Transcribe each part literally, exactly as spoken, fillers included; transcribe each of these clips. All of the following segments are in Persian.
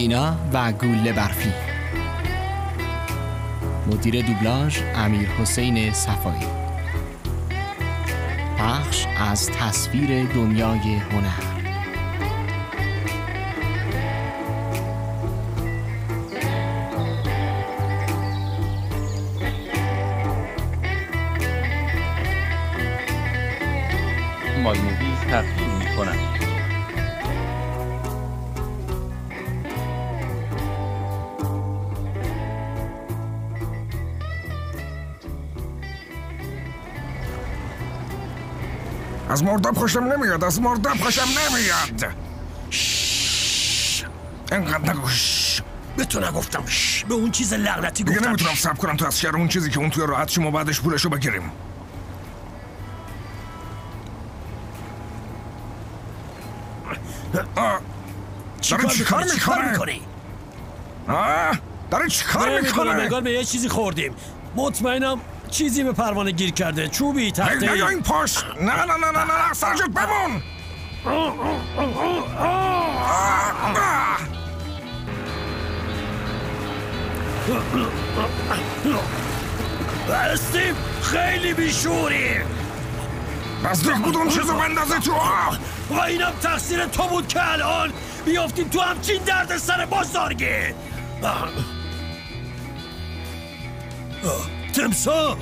لینا و گوله برفی. مدیر دوبلاژ امیر حسین صفایی. پخش از تصویر دنیای هنر. مای موویز تقدیم می‌کند. از مرداب خوشم نمیاد، از مرداب خوشم نمیاد. شش. اینقدر نگو شش. به تو نگفتم شش. به اون چیز لعنتی گفتم. دیگه نمیتونم صبر کنم تو از شهر اون چیزی که اون توی راحت شیم و بعدش پولشو بگیریم. داری چی کار میکنی؟ آه داری چی کار میکنی؟ نگار به یه چیزی خوردیم. مطمئنم چیزی به پروانه گیر کرده. چوبی تخته نه این پاش. نه نه نه نه نه سرجت بمون. استیو خیلی بیشوری. نزدیک بود اون چیزو بندازه تو آب. و اینم تقصیر تو بود که الان بیافتیم تو همچین درد سر بزرگی. تمسا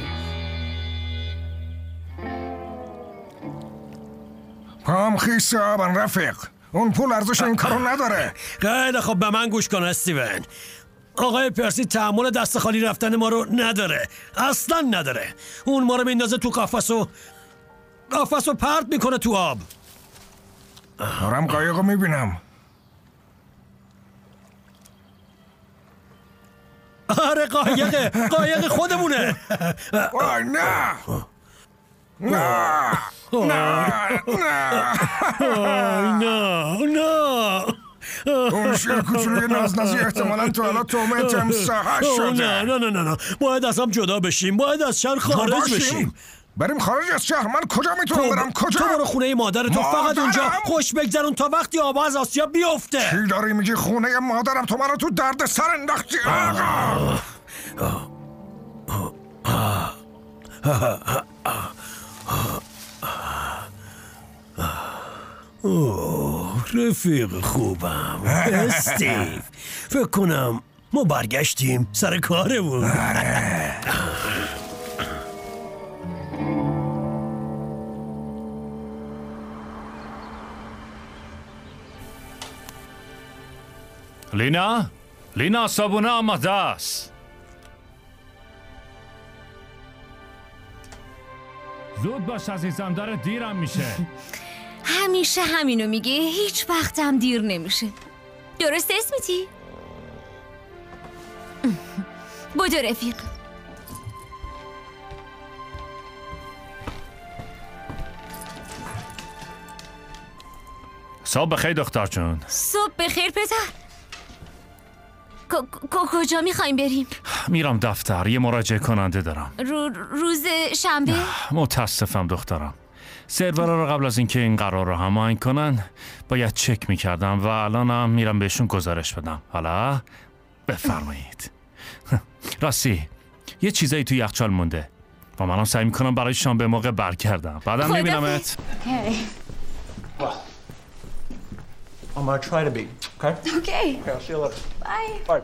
پام خیس آبن رفیق. اون پول ارزش این کارو نداره. خیلی خب به من گوش کن استیون. آقای پرسی تحمل دست خالی رفتن ما رو نداره، اصلا نداره. اون ما رو میندازه تو قفس و قفس رو پرت میکنه تو آب. دارم قایق رو میبینم. آره قایقه قایق خودمونه. وای نه نه نه نه نه اون شیر کوچولوی نازنازی احتمالاً تو حالا تومه تمساها شده. نه نه نه نه باید از هم جدا بشیم، باید از شهر خارج بشیم. بریم خارج از شهر؟ من کجا میتونم برم؟ کجا؟ تو برو خونه مادر تو، فقط اونجا خوش بگذرون تا وقتی آبا از آسیا بیفته. چی داری میگی؟ خونه مادرم؟ تو منو تو درد سر انداختی آقا. اوه رفیق خوبم استیو. فکر کنم ما برگشتیم سر کارمون. لینا؟ لینا صابونه آماده است. زود باش عزیزم، داره دیرم میشه. همیشه همینو میگه، هیچ وقتم دیر نمیشه. درست اسمیتی؟ بودو رفیق. صبح بخیر دختر جون. صبح بخیر پدر. کجا میخوایم بریم؟ میرم دفتر، یه مراجعه کننده دارم. رو روز شنبه؟ متاسفم دخترم. سرورها رو قبل از اینکه این قرار رو هماهنگ کنن باید چک میکردم و الانم میرم بهشون گزارش بدم. حالا بفرمایید. راستی یه چیزایی تو یخچال مونده و منم سعی میکنم برای شام به موقع برگردم. بعدم میبینمت. I'm gonna try to be, okay? Okay. Okay, I'll see you later. Bye. Bye.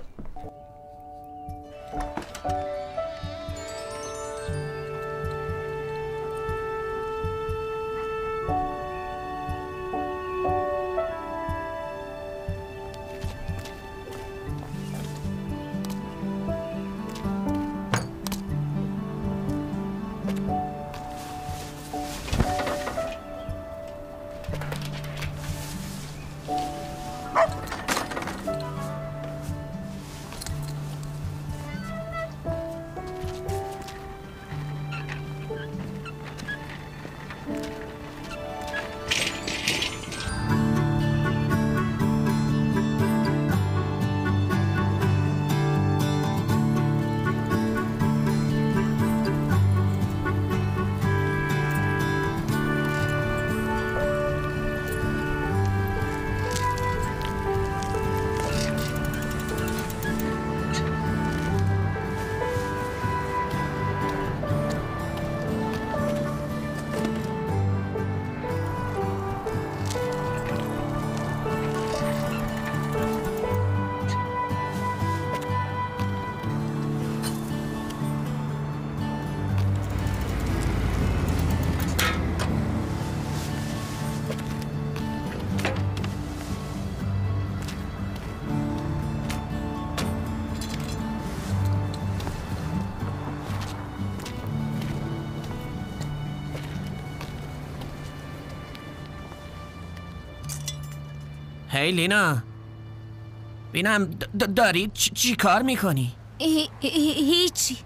هی لینا بینم داری چی کار میکنی؟ هیچی.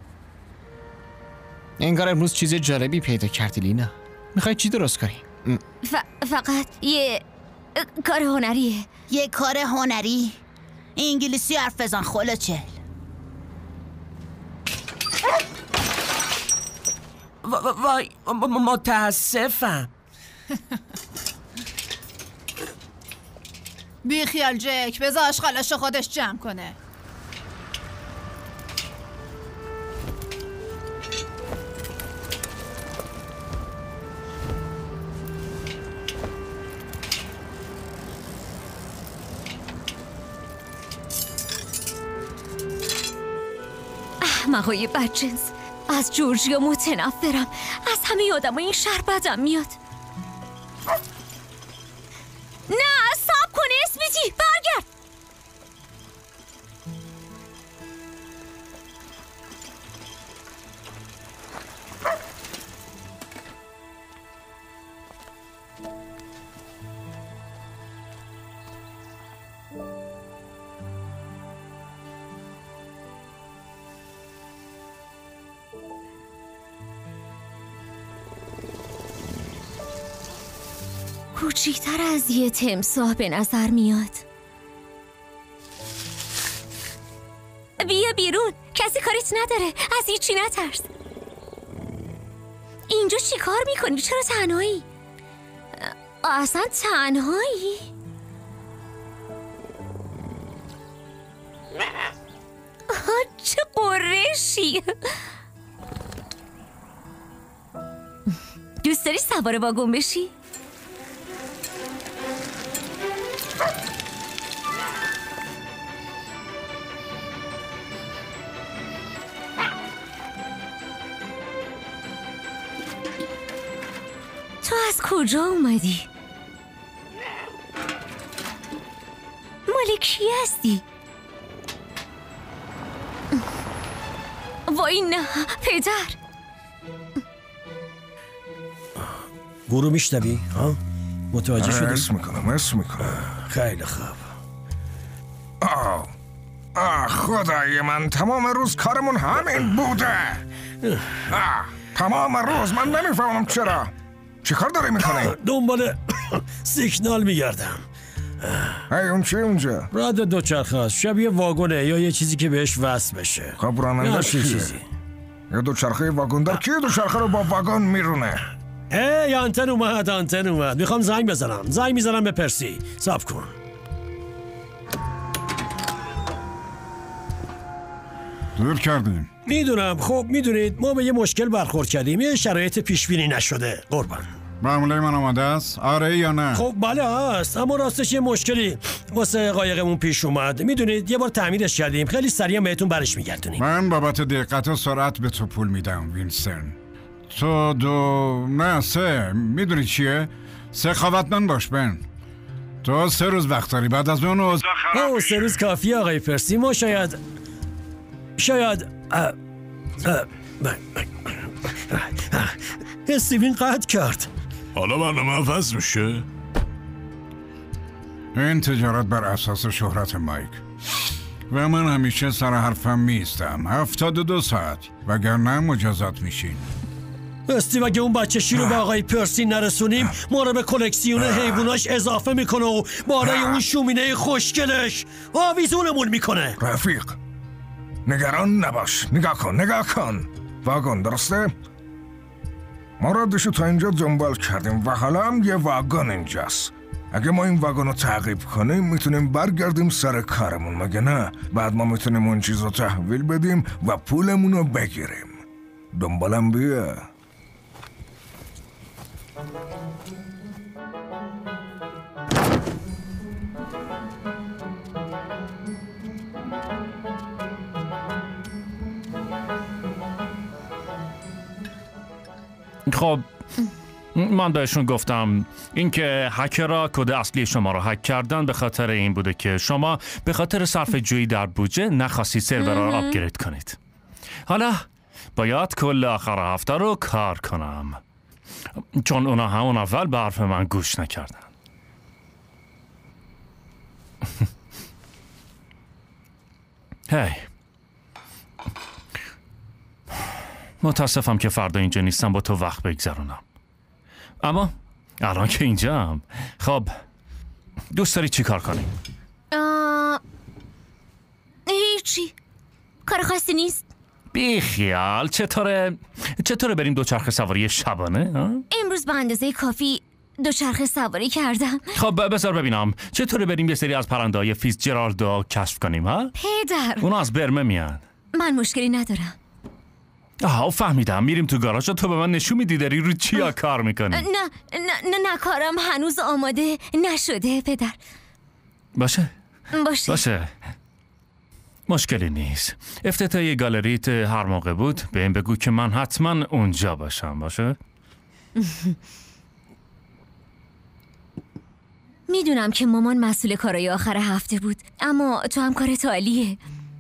انگار امروز چیز جالبی پیدا کردی لینا. میخوای چی درست کنی؟ ف- فقط یه کار هنریه. یه کار هنری؟ انگلیسی حرف بزن خلوچل. وای متاسفم. بی خیال جک، بذار آشغالش خودش جمع کنه. احمقای بدجنس، از جورجیا متنفرم. از همه آدم این شهر بدم میاد. نه صبر کن اسمیتی، برگرد. کوچیک‌تر از یه تمساح به نظر میاد. بیا بیرون، کسی کاریت نداره. از هیچی نترس. اینجا چی کار میکنی؟ چرا تنهایی؟ اصلا تنهایی؟ چه قرشی. دوست داری سوار واگن بشی؟ تو از کجا اومدی؟ مال کی هستی؟ وای نه پدر. گروه میشنوی؟ ها؟ متوجه شدی؟ اسم میکنم اسم میکنم. خیلی خوب. آه آه خدای من، تمام روز کارمون همین بوده. آه تمام روز من نمیفهمم چرا. چی کار داری میکنی؟ دنبال سیگنال میگردم. ای اون چی اونجا؟ راد دوچرخه است، شبیه واگنه یا یه چیزی که بهش وصل بشه. خب رانندش کیه؟ چیزی. یا دوچرخه واگندار کیه دوچرخه رو با واگن میرونه؟ ای آنتن اومد آنتن اومد. میخوام زنگ بزنم. زنگ میزنم به پرسی. صبر کن. دور کردیم. میدونم. خب میدونید ما به یه مشکل برخورد کردیم. یه شرایط پیش بینی نشده. قربان. معموله من آماده است؟ آره یا نه؟ خب بله هست، اما راستش یه مشکلی واسه قایقمون پیش اومد. میدونید یه بار تعمیرش کردیم. خیلی سریع بهتون برش میگردونیم. من بابت دقت و سرعت به تو پول میدم وینسن. تو دو نه سه میدونی چیه؟ سخاوتمند باش بن. تو سه روز وقت داری، بعد از اون اوضاع خراب او سه روز کافیه آقای پرسی. ما شاید شاید اه... اه... استیوین قطع کرد. حالا برنامه عوض میشه؟ این تجارت بر اساس شهرت مایک و من همیشه سر حرفم میستم. هفتاد و دو ساعت وگرنه مجازات میشین. استیو اگه اون بچه شیر رو به آقای پرسی نرسونیم ما رو به کلکسیون حیواناش اضافه میکنه و بالای اون شومینه خوشگلش آویزونمون میکنه. رفیق نگران نباش. نگاه کن نگاه کن. واگن درسته؟ ما ردشو تا اینجا دنبال کردیم و حالا هم یه واگن اینجاست. اگه ما این واگن رو تعقیب کنیم میتونیم برگردیم سر کارمون، مگه نه؟ بعد ما میتونیم اون چیز رو تحویل بدیم و پولمون رو بگیریم. دنبالم بیا. خب من بهشون گفتم اینکه هکرها کد اصلی شما رو هک کردن به خاطر این بوده که شما به خاطر صرفه جویی در بودجه نخواستید سرور رو آپگرید کنید. حالا باید کل آخر هفته رو کار کنم چون اونا همون اول به حرف من گوش نکردن. هی متاسفم که فردا اینجا نیستم با تو وقت بگذرونم، اما الان که اینجام خب دوست داری چی کار کنی؟ آه... هیچی، کار خاصی نیست. بیخیال. چطوره چطوره بریم دوچرخه سواری شبانه؟ امروز به اندازه کافی دوچرخه سواری کردم. خب بذار ببینم چطوره بریم یه سری از پرنده‌های فیتزجرالدو کشف کنیم ها؟ پدر اونا از برمه میان. من مشکلی ندارم. آها فهمیدم، میریم تو گاراژ. تو به من نشون میدی داری رو چیا کار میکنی؟ نه نه نه نه کارم هنوز آماده نشده پدر. باشه باشه باشه مشکلی نیست. افتتاحیه گالریت هر موقع بود بهم بگو که من حتما اونجا باشم. باشه؟ میدونم که مامان مسئول کارای آخر هفته بود، اما تو هم کارت عالیه.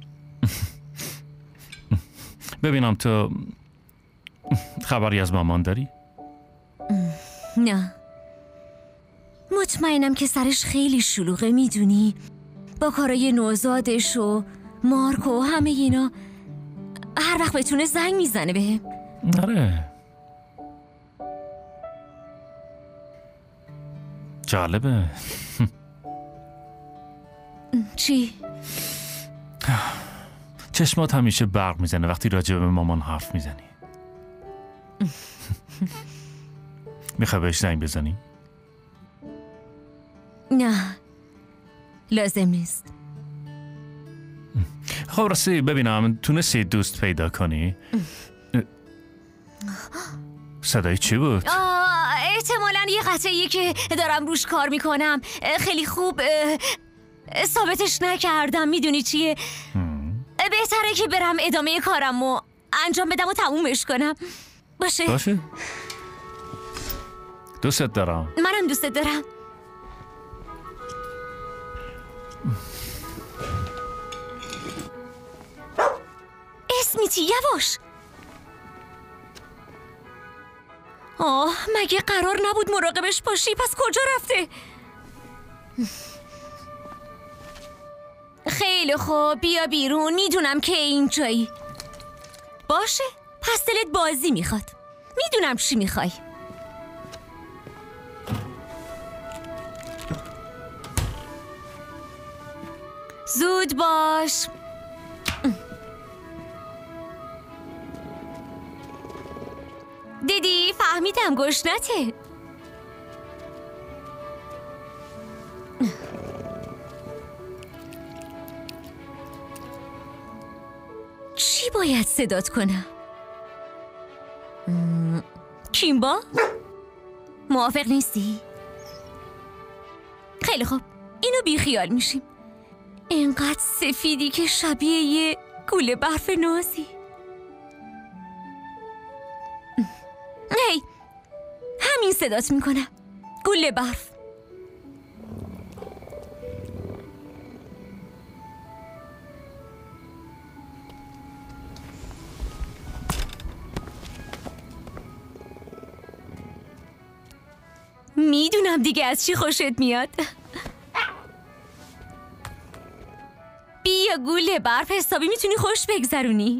ببینم تو خبری از مامان داری؟ نه، مطمئنم که سرش خیلی شلوغه. میدونی با کارای نوزادش و مارک و همه اینا هر وقت بتونه زنگ میزنه بهم. آره جالبه. چی؟ چشمات همیشه برق میزنه وقتی راجع به مامان حرف میزنی. میخوای بهش زنگ بزنی؟ نه لازم نیست. خب راستی ببینم تونستی دوست پیدا کنی؟ صدای چی بود؟ احتمالاً یه قطعه‌ایه که دارم روش کار میکنم. خیلی خوب ثابتش نکردم. میدونی چیه؟ بهتره که برم ادامه کارم و انجام بدم و تمومش کنم. باشه؟ باشه دوستت دارم. منم دوستت دارم. اسمیتی یواش. آه مگه قرار نبود مراقبش باشی؟ پس کجا رفته؟ خیلی خوب بیا بیرون. میدونم که اینجایی. باشه پس دلت بازی میخواد. میدونم چی میخوای. زود باش. دیدی فهمیدم گشنته. چی باید صدات کنم؟ کیمبا؟ موافق نیستی؟ خیلی خوب اینو بیخیال میشیم. اینقدر سفیدی که شبیه یه گوله برف نازی. هی همین صدات میکنم. گوله برف. میدونم دیگه از چی خوشت میاد. بیا گوله برف حسابی میتونی خوش بگذرونی.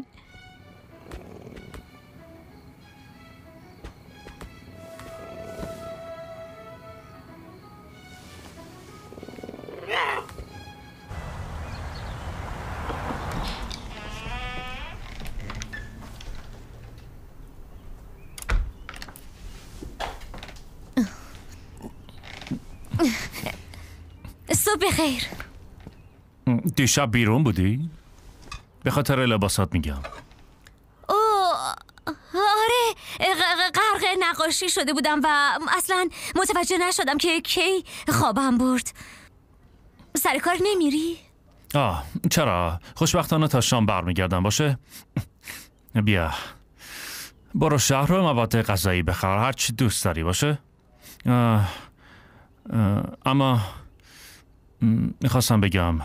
صبح بخیر. دیشب بیرون بودی؟ به خاطر لباسات میگم. اوه آره غرق نقاشی شده بودم و اصلا متوجه نشدم که کی خوابم برد. سر کار نمیری؟ آه چرا؟ خوشبختانه تا شام برمیگردم. باشه؟ بیا برو شهر رو مواد غذایی بخر، هر چی دوست داری. باشه؟ آه. آه. اما میخواستم بگم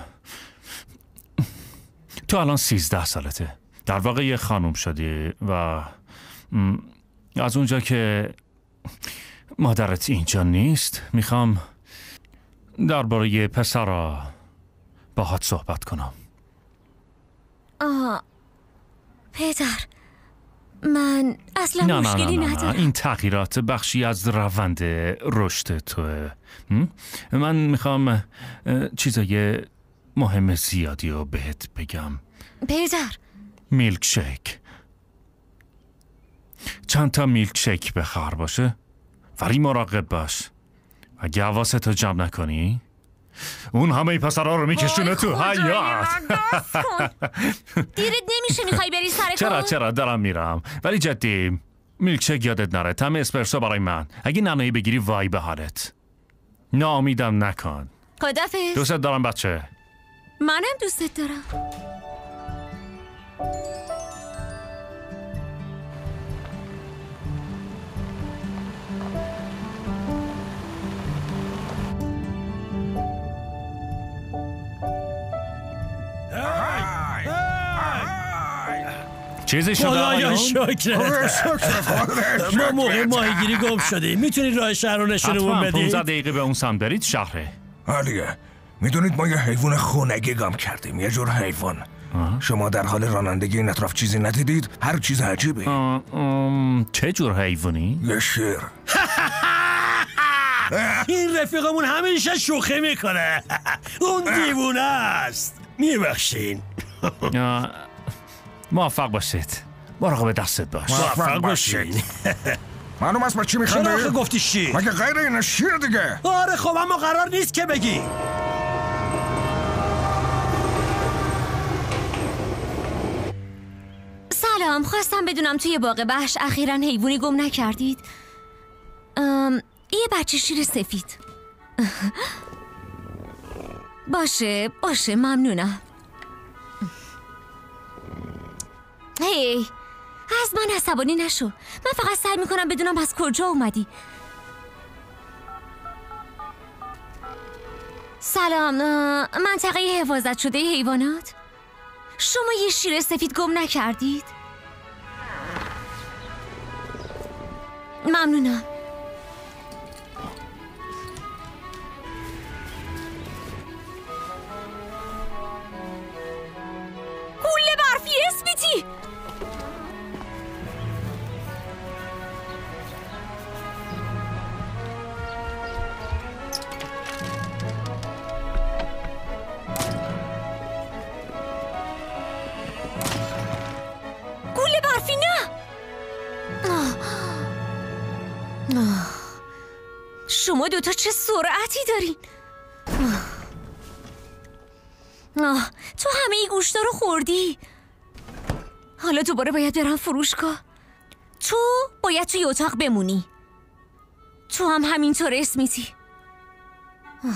تو الان سیزده سالته، در واقع یه خانوم شدی و از اونجا که مادرت اینجا نیست میخوام درباره یه پسر باهات صحبت کنم. آه پدر، من اصلا نه نه مشکلی نه نه ندارم. نه. این تغییرات بخشی از روند رشد توه. من میخوام چیزای مهم زیادی رو بهت بگم. پدر، میلک شیک. چند تا میلک شیک بخار باشه، ولی مراقب باش. اگه حواستو جمع نکنی اون همه پسرها رو میکشونه تو حیات. دیرت نمیشه میخوای بری سر کار؟ چرا چرا دارم میرم، ولی جدی میلک شیک یادت نره. تم اسپرسو برای من. اگه نانایی بگیری وای به حالت. ناامیدم نکن. خدافظ. دوستت دارم بچه. منم دوستت دارم. چیزی شده خدایا آیون؟ شکرت. ما موقع ماهیگیری گم شدیم. میتونی راه شهر رو نشونمون حتما بدی؟ پونزده دقیقه به اون سم برید شهره. عالیه. میدونید ما یه حیوان خونگی گم کردیم، یه جور حیوان. شما در حال رانندگی این اطراف چیزی ندیدید؟ هر چیز عجیبی. چه جور حیوانی؟ یه شیر. این رفیقمون همیشه شوخی میکنه. اون دیوونه است. میبخشین. موفق باشید. مراقب دستت باش. موفق باشید. معلوم است با چی میخنده؟ چرا آخه گفتی شیر؟ مگه غیر این شیر دیگه؟ آره خب اما قرار نیست که بگی. سلام، خواستم بدونم توی باغ وحش اخیراً حیوانی گم نکردید؟ ام، یه بچه شیر سفید. باشه باشه ممنونم. هی از من عصبانی نشو. من فقط سعی میکنم بدونم از کجا اومدی. سلام، منطقه حفاظت شده حیوانات. شما یه شیر سفید گم نکردید؟ ممنونم. گوله برفی اسمیتی. گوله برفی نه. آه. آه. شما دوتا چه سرعتی دارین. آه. آه. تو همه ای گوشتا رو خوردی. حالا دوباره باید برم فروشگاه. تو باید توی اتاق بمونی. تو هم همینطور اسمیتی. آه.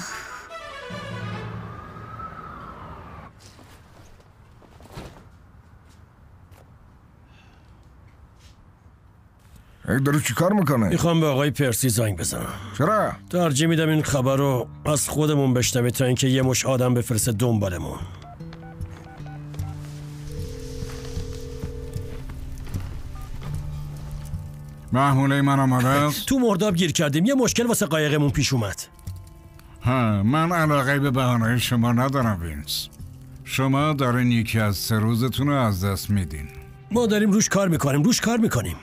ای داره چی کار میکنه؟ میخوام به آقای پرسی زنگ بزنم. چرا؟ ترجیح میدم این خبر رو از خودمون بشنوه تا اینکه یه مش آدم بفرسته دنبالمون. محموله من آماده است؟ تو مرداب گیر کردیم. یه مشکل واسه قایقمون پیش اومد. ها، من علاقه به بهانه شما ندارم وینس. شما دارین یکی از سه روزتون رو از دست میدین. ما داریم روش کار میکنیم. روش کار میکنیم.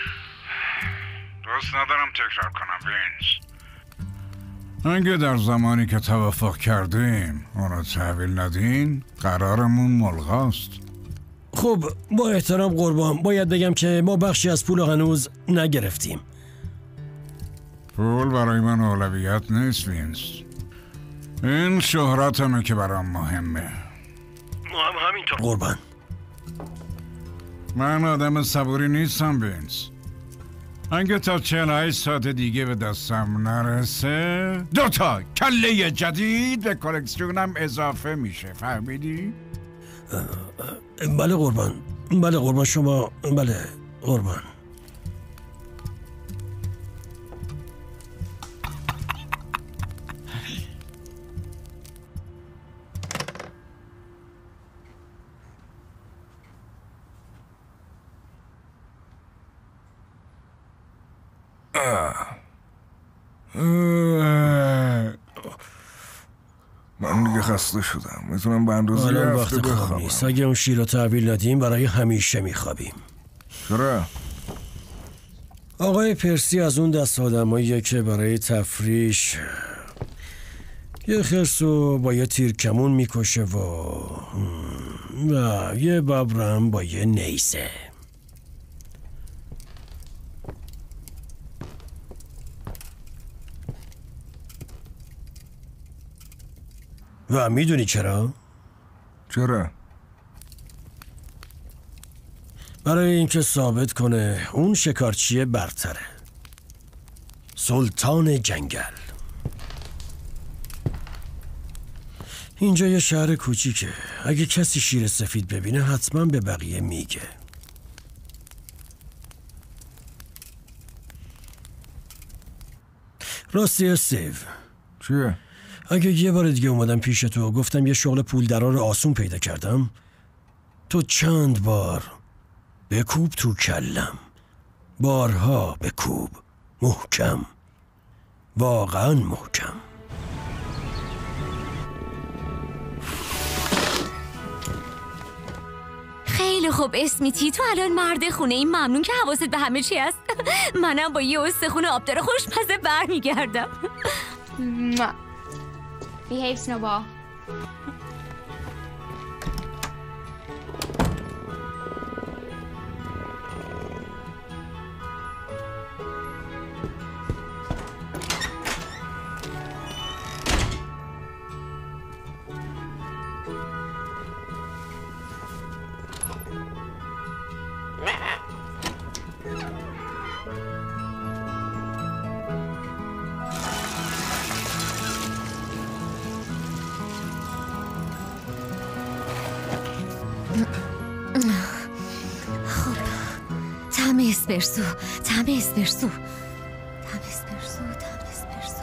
دوست ندارم تکرار کنم وینس. اگه در زمانی که توافق کردیم اونو تحویل ندین قرارمون ملغاست. خب با احترام قربان باید بگم که ما بخشی از پول هنوز نگرفتیم. پول برای من اولویت نیست وینس. این شهرتمه که برام مهمه. ما هم همینطور قربان. من آدم صبوری نیستم وینس. اگه تا چهل و هشت ساعت دیگه به دستم نرسه دوتا کله جدید به کلکسیونم اضافه میشه. فهمیدی؟ بله قربان. بله قربان شما. بله قربان. من دیگه خسته شدم. میتونم به اندازه الان هفته وقت خواب بخوابم. نیست. اگه اون شیر رو تحویل ندیم برای همیشه میخوابیم. چرا؟ آقای پرسی از اون دست آدماییه که برای تفریش یه خرس رو با یه تیر کمون میکشه و و یه ببرم با یه نیزه. و میدونی چرا؟ چرا؟ برای اینکه ثابت کنه اون شکارچی برتره. سلطان جنگل. اینجا یه شهر کوچیکه. اگه کسی شیر سفید ببینه حتما به بقیه میگه. راستی استیو، چیه؟ اگه یه بار دیگه اومدم پیش تو و گفتم یه شغل پولدار آسون پیدا کردم، تو چند بار بکوب تو کلم. بارها بکوب. محکم. واقعا محکم. خیلی خوب اسمیتی، تو الان مرد خونه این ممنون که حواست به همه چی هست. منم با یه استخون آبدار خوشمزه برمیگردم. Behave, Snowball. خب طعم اسپرسو، طعم اسپرسو، طعم اسپرسو، طعم اسپرسو.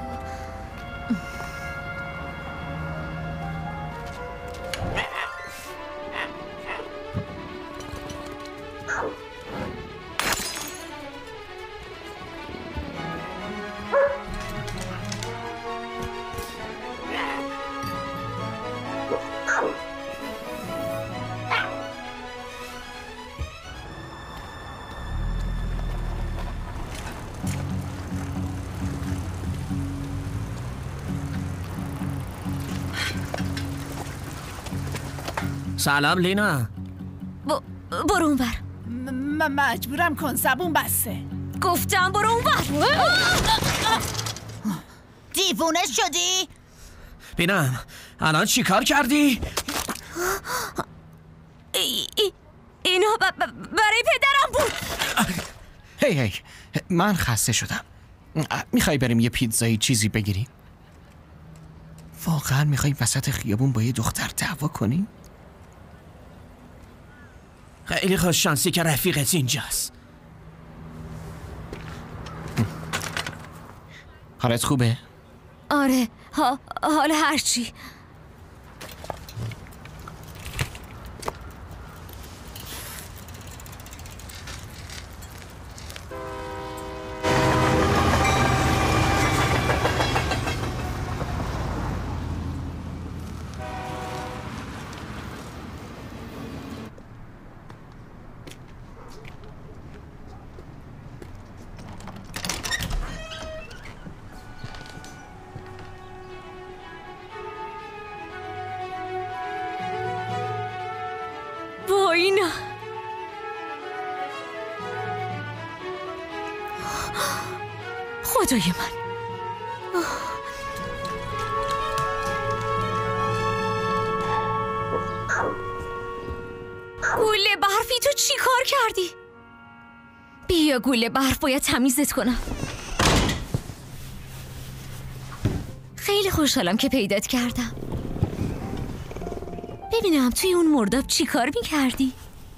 سلام لینا. ب... برو اون بر. من مجبورم کن زبون بسته. گفتم برو اون بر. دیوونه شدی؟ بینم الان چی کار کردی؟ ای... ای... اینا ب... ب... برای پدرم بود. هی هی من خسته شدم. میخوای بریم یه پیتزایی چیزی بگیریم؟ واقعا میخوای وسط خیابون با یه دختر دعوا کنیم؟ خیلی خوش شانسی که رفیقت اینجاست. حالت خوبه؟ آره ها... حال هرچی. اینا خدای من. گوله برفی تو چی کار کردی؟ بیا گوله برف، باید تمیزت کنم. خیلی خوشحالم که پیدات کردم. ببینم توی اون مرداب چی کار میکردی؟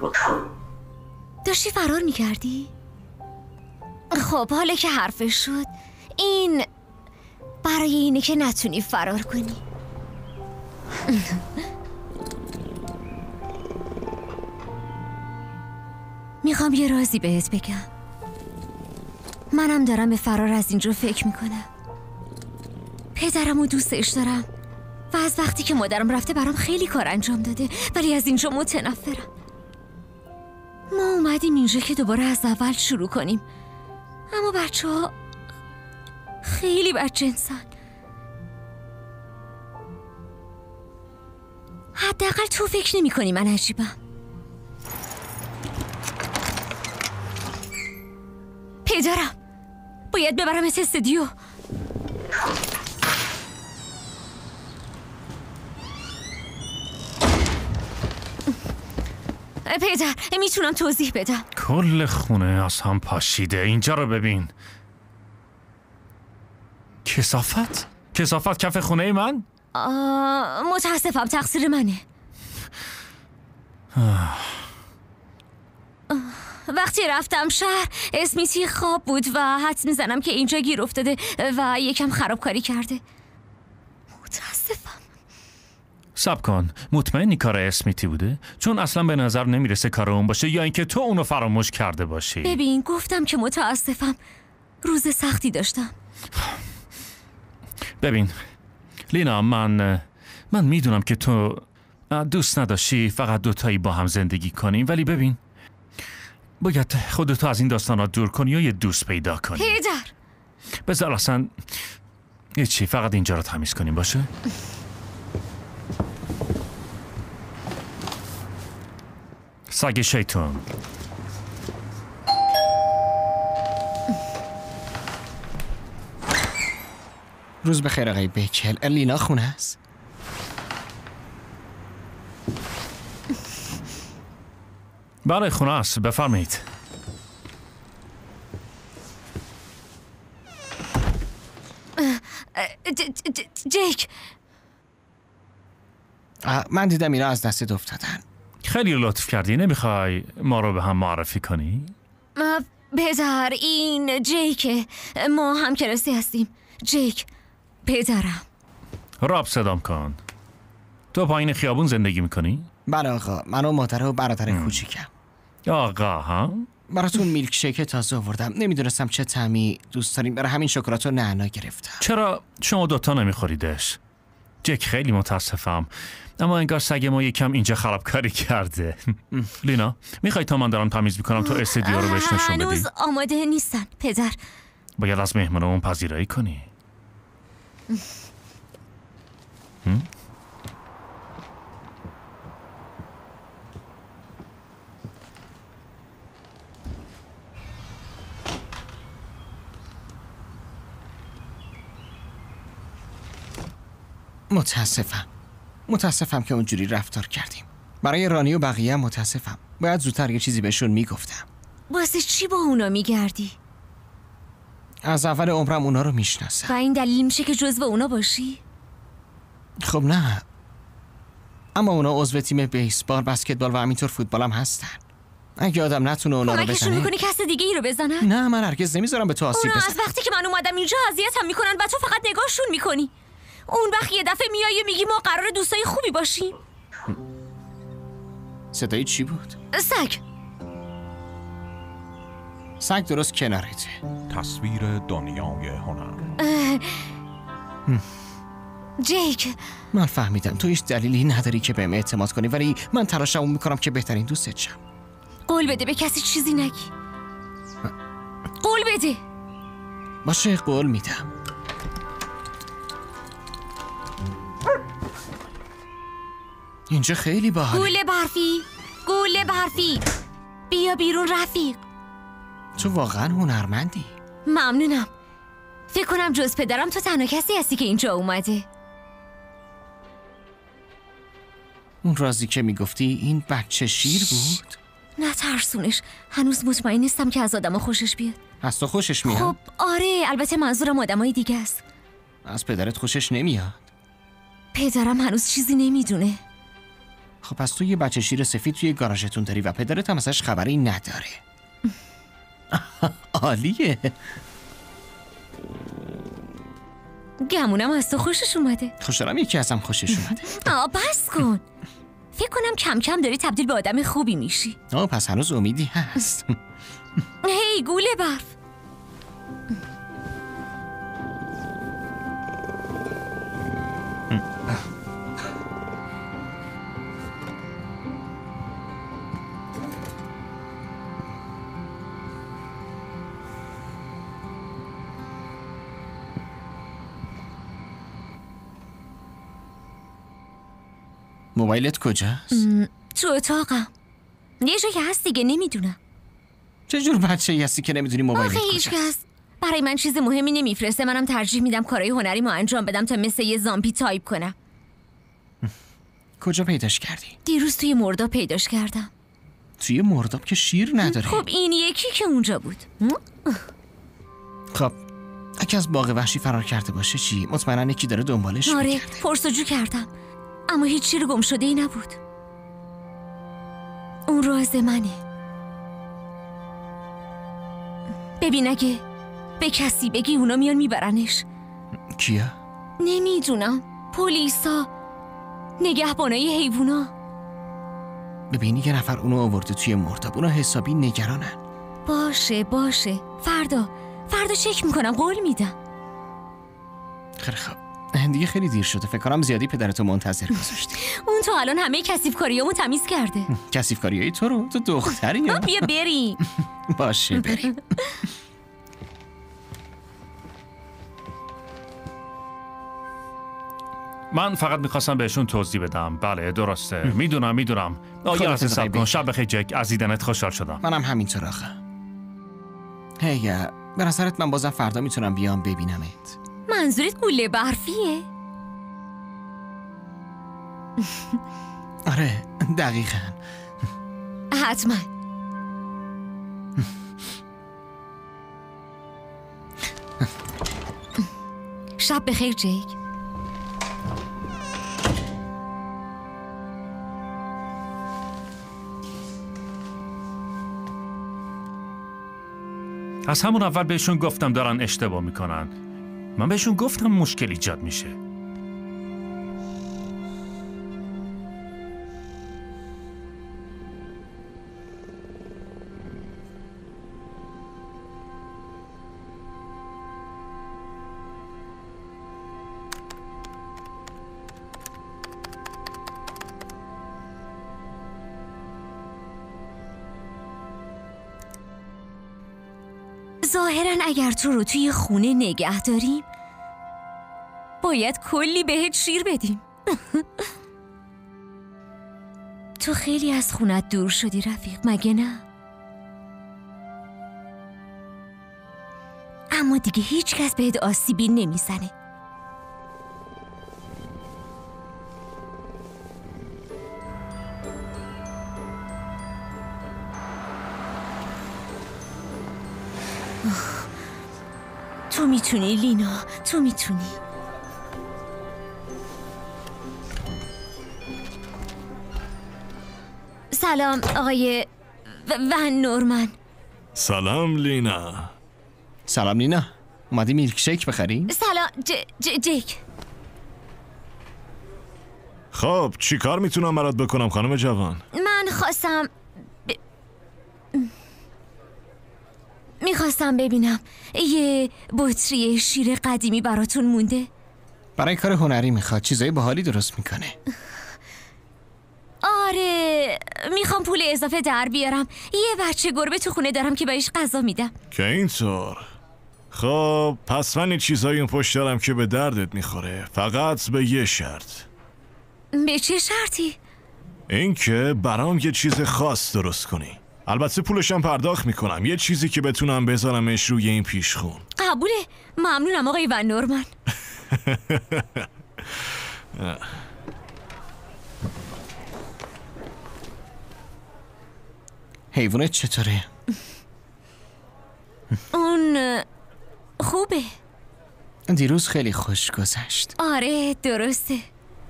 داشتی فرار میکردی؟ خب حالا که حرفش شد، این برای اینه که نتونی فرار کنی. میخوام یه رازی بهت بگم. منم دارم به فرار از اینجا فکر میکنم. پدرمو دوستش دارم و از وقتی که مادرم رفته برام خیلی کار انجام داده، ولی از اینجا متنفرم. ما اومدیم اینجا که دوباره از اول شروع کنیم، اما بچه ها خیلی بدجنسن. حداقل تو فکر نمی کنی من عجیبم؟ پدرم باید ببرمت استودیو. پدر میتونم توضیح بدم. کل خونه از هم پاشیده. اینجا رو ببین. کثافت؟ کثافت کف خونه من؟ متاسفم، تقصیر منه. وقتی رفتم شهر اسمیتی خواب بود و حدس میزنم که اینجا گیر افتاده و یکم خرابکاری کرده. متاسفم. صبر کن، مطمئنی کار اسمیتی بوده؟ چون اصلا به نظر نمیرسه کار اون باشه، یا اینکه تو اونو فراموش کرده باشی. ببین گفتم که متاسفم، روز سختی داشتم. ببین لینا، من من میدونم که تو دوست نداشتی فقط دوتایی با هم زندگی کنیم، ولی ببین باید خودتو از این داستانا دور کنی یا یه دوست پیدا کنی. پدر بذار اصلا یه چی، فقط اینجا رو تمیز کنیم باشه؟ سگ شیطون. روز بخیر آقای بیکل. لینا خونه است؟ بله خونه است، بفرمایید. جیک، من دیدم اینا از دستت افتادن. خیلی لطف کردی. نمیخوای ما رو به هم معرفی کنی؟ پدر این جیکه، ما هم کلاسی هستیم. جیک پدرم. راب صدام کن. تو پایین خیابون زندگی میکنی؟ بله آقا، من و مادر و برادر کوچیکم. آقا ها؟ براتون میلک شیک تازه آوردم. نمیدونستم چه طعمی دوست داریم، برای همین شکلات و نعنا گرفتم. چرا شما دوتا نمیخوریدش؟ جک خیلی متاسفم، اما انگار سگ ما یکم اینجا خرابکاری کرده. لینا میخوای تا من دارم تمیز میکنم تو استودیو رو بهش نشون بدی؟ هنوز آماده نیستن پدر. باید از مهمونمون پذیرایی کنی. متاسفم متاسفم که اونجوری رفتار کردیم. برای رانی و بقیه هم متاسفم. باید زودتر یه چیزی بهشون میگفتم. واسه چی با اونا میگردی؟ از اول عمرم اونا رو میشناسم. و این دلیل میشه که جزو اونا باشی؟ خب نه، اما اونا عضو تیم بیسبال، بسکتبال و همینطور فوتبال هم هستن. اگه آدم نتونه اونا رو کمکشون بزنه، میکنی کس دیگه ای رو بزنن؟ نه من هرگز نمیذارم به تو آسیب اونا بزنن. از وقتی که من اومدم اینجا اذیتم میکنن و تو فقط نگاهشون میکنی. اون وقت یه دفعه میای و میگی ما قرار دوستای خوبی باشیم. صدای چی بود؟ سگ. سگ درست کنارته. تصویر دنیای هنر. جیک، من فهمیدم تو هیچ دلیلی نداری که بهم اعتماد کنی، ولی من تلاشمو میکنم که بهترین دوستت شم. قول بده به کسی چیزی نگی. قول بده. باشه قول میدم. اینجا خیلی باحاله. گوله برفی، گوله برفی. بیا بیرون رفیق. تو واقعا هنرمندی. ممنونم. فکر کنم جز پدرم تو تنها کسی هستی که اینجا اومده. اون رازی که میگفتی این بچه شیر بود؟ نه ترسونش. هنوز مطمئن نیستم که از آدم خوشش بیاد. از تو خوشش میاد؟ خب آره، البته منظورم آدمای دیگه است. از پدرت خوشش نمیاد؟ پدرم هنوز چیزی نمیدونه. خب پس تو یه بچه شیر سفید توی گاراژتون داری و پدرت هم ازش خبری نداره. عالیه. گمونم از تو خوشش اومده. خوش دارم یکی ازم خوشش اومده. آه بس کن. فکر کنم کم کم داری تبدیل به آدم خوبی میشی. آه پس هنوز امیدی هست. هی گوله برف. موبایلت کجاست؟ تو اتاقم. یه جایی هست دیگه، نمیدونم. چه جور بچه‌ای هستی که نمیدونی موبایلت آخه کجاست؟ هیچ کس برای من چیز مهمی نمیفرسته. منم ترجیح میدم کارهای هنری ما انجام بدم تا مثل یه زامبی تایپ کنم. کجا پیداش کردی؟ دیروز توی مرداب پیداش کردم. توی مرداب که شیر نداره. خب این یکی که اونجا بود. خب اگه از باغ وحشی فرار کرده باشه چی؟ مطمئنا یکی داره دنبالش آره میگرده. پرسجو کردم اما هیچ چیز گم شده ای نبود. اون راز منه. ببین اگه به کسی بگی اونا میان میبرنش. کیا؟ نمیدونم. پلیسا، نگهبانای حیوونا. ببینی یه نفر اونو آورده توی مرداب. اونا حسابی نگرانن. باشه باشه فردا فردا چک میکنم، قول میدم. خیلی خب دیگه خیلی دیر شده. فکر کنم زیادی پدرتو منتظر گذاشتی. اون تو الان همه کثیف‌کاریامو تمیز کرده. کثیف‌کاریای تو رو؟ تو دختری یا؟ بیا بریم. باشه بریم. من فقط میخواستم بهشون توضیح بدم. بله درسته. میدونم میدونم. آیا از حساب کن. شب بخیر جک. از دیدنت خوشحال شدم. منم همینطور آخه. هی به نظرت من بازم فردا میتونم بیام ببینمت؟ منظورت گوله برفیه؟ آره دقیقاً. حتما. شب بخیر جیک. از همون اول بهشون گفتم دارن اشتباه میکنن. من بهشون گفتم مشکل ایجاد میشه. ظاهراً اگر تو رو توی خونه نگه داریم باید کلی بهت شیر بدیم. تو خیلی از خونت دور شدی رفیق، مگه نه؟ اما دیگه هیچ کس بهت آسیبی نمیزنه. تو میتونی لینا، تو میتونی. سلام آقای ون نورمن. سلام لینا. سلام لینا. اومدی میلک شیک بخری؟ سلام ج... ج... جیک. خب چی کار میتونم برات بکنم خانم جوان؟ من خواستم ب... میخواستم ببینم یه بطری شیر قدیمی براتون مونده. برای کار هنری میخواد. چیزای باحالی درست میکنه. آره میخوام پول اضافه در بیارم. یه بچه گربه تو خونه دارم که بهش غذا میدم. که اینطور. خب پس من این چیزایی اون پشت دارم که به دردت میخوره، فقط به یه شرط. به چه شرطی؟ این که برام یه چیز خاص درست کنی. البته پولشم پرداخت میکنم. یه چیزی که بتونم بذارمش روی این پیشخون. قبوله. ممنونم آقای ون نورمن. حیوانت چطوره؟ اون خوبه. دیروز خیلی خوش گذشت. آره درسته.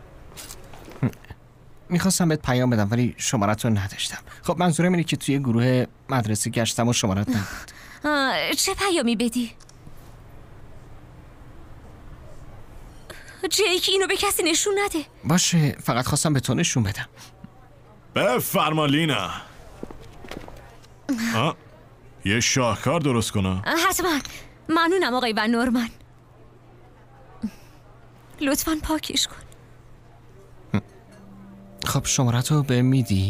میخواستم بهت پیام بدم ولی شمارت رو نداشتم. خب منظورم اینه که توی گروه مدرسه گشتم و شمارت نبود. چه پیامی بدی؟ جیک اینو به کسی نشون نده. باشه فقط خواستم به تو نشون بدم. بفرما لینا. آه. یه شاهکار درست کنم. حتما. ممنونم آقای ون نورمن. لطفاً پاکش کن. خب شمارتو به میدی؟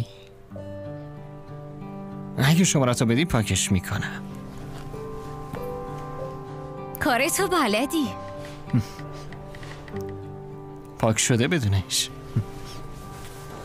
اگه شمارتو بدی پاکش میکنم. کارتو بلدی. پاک شده بدونش.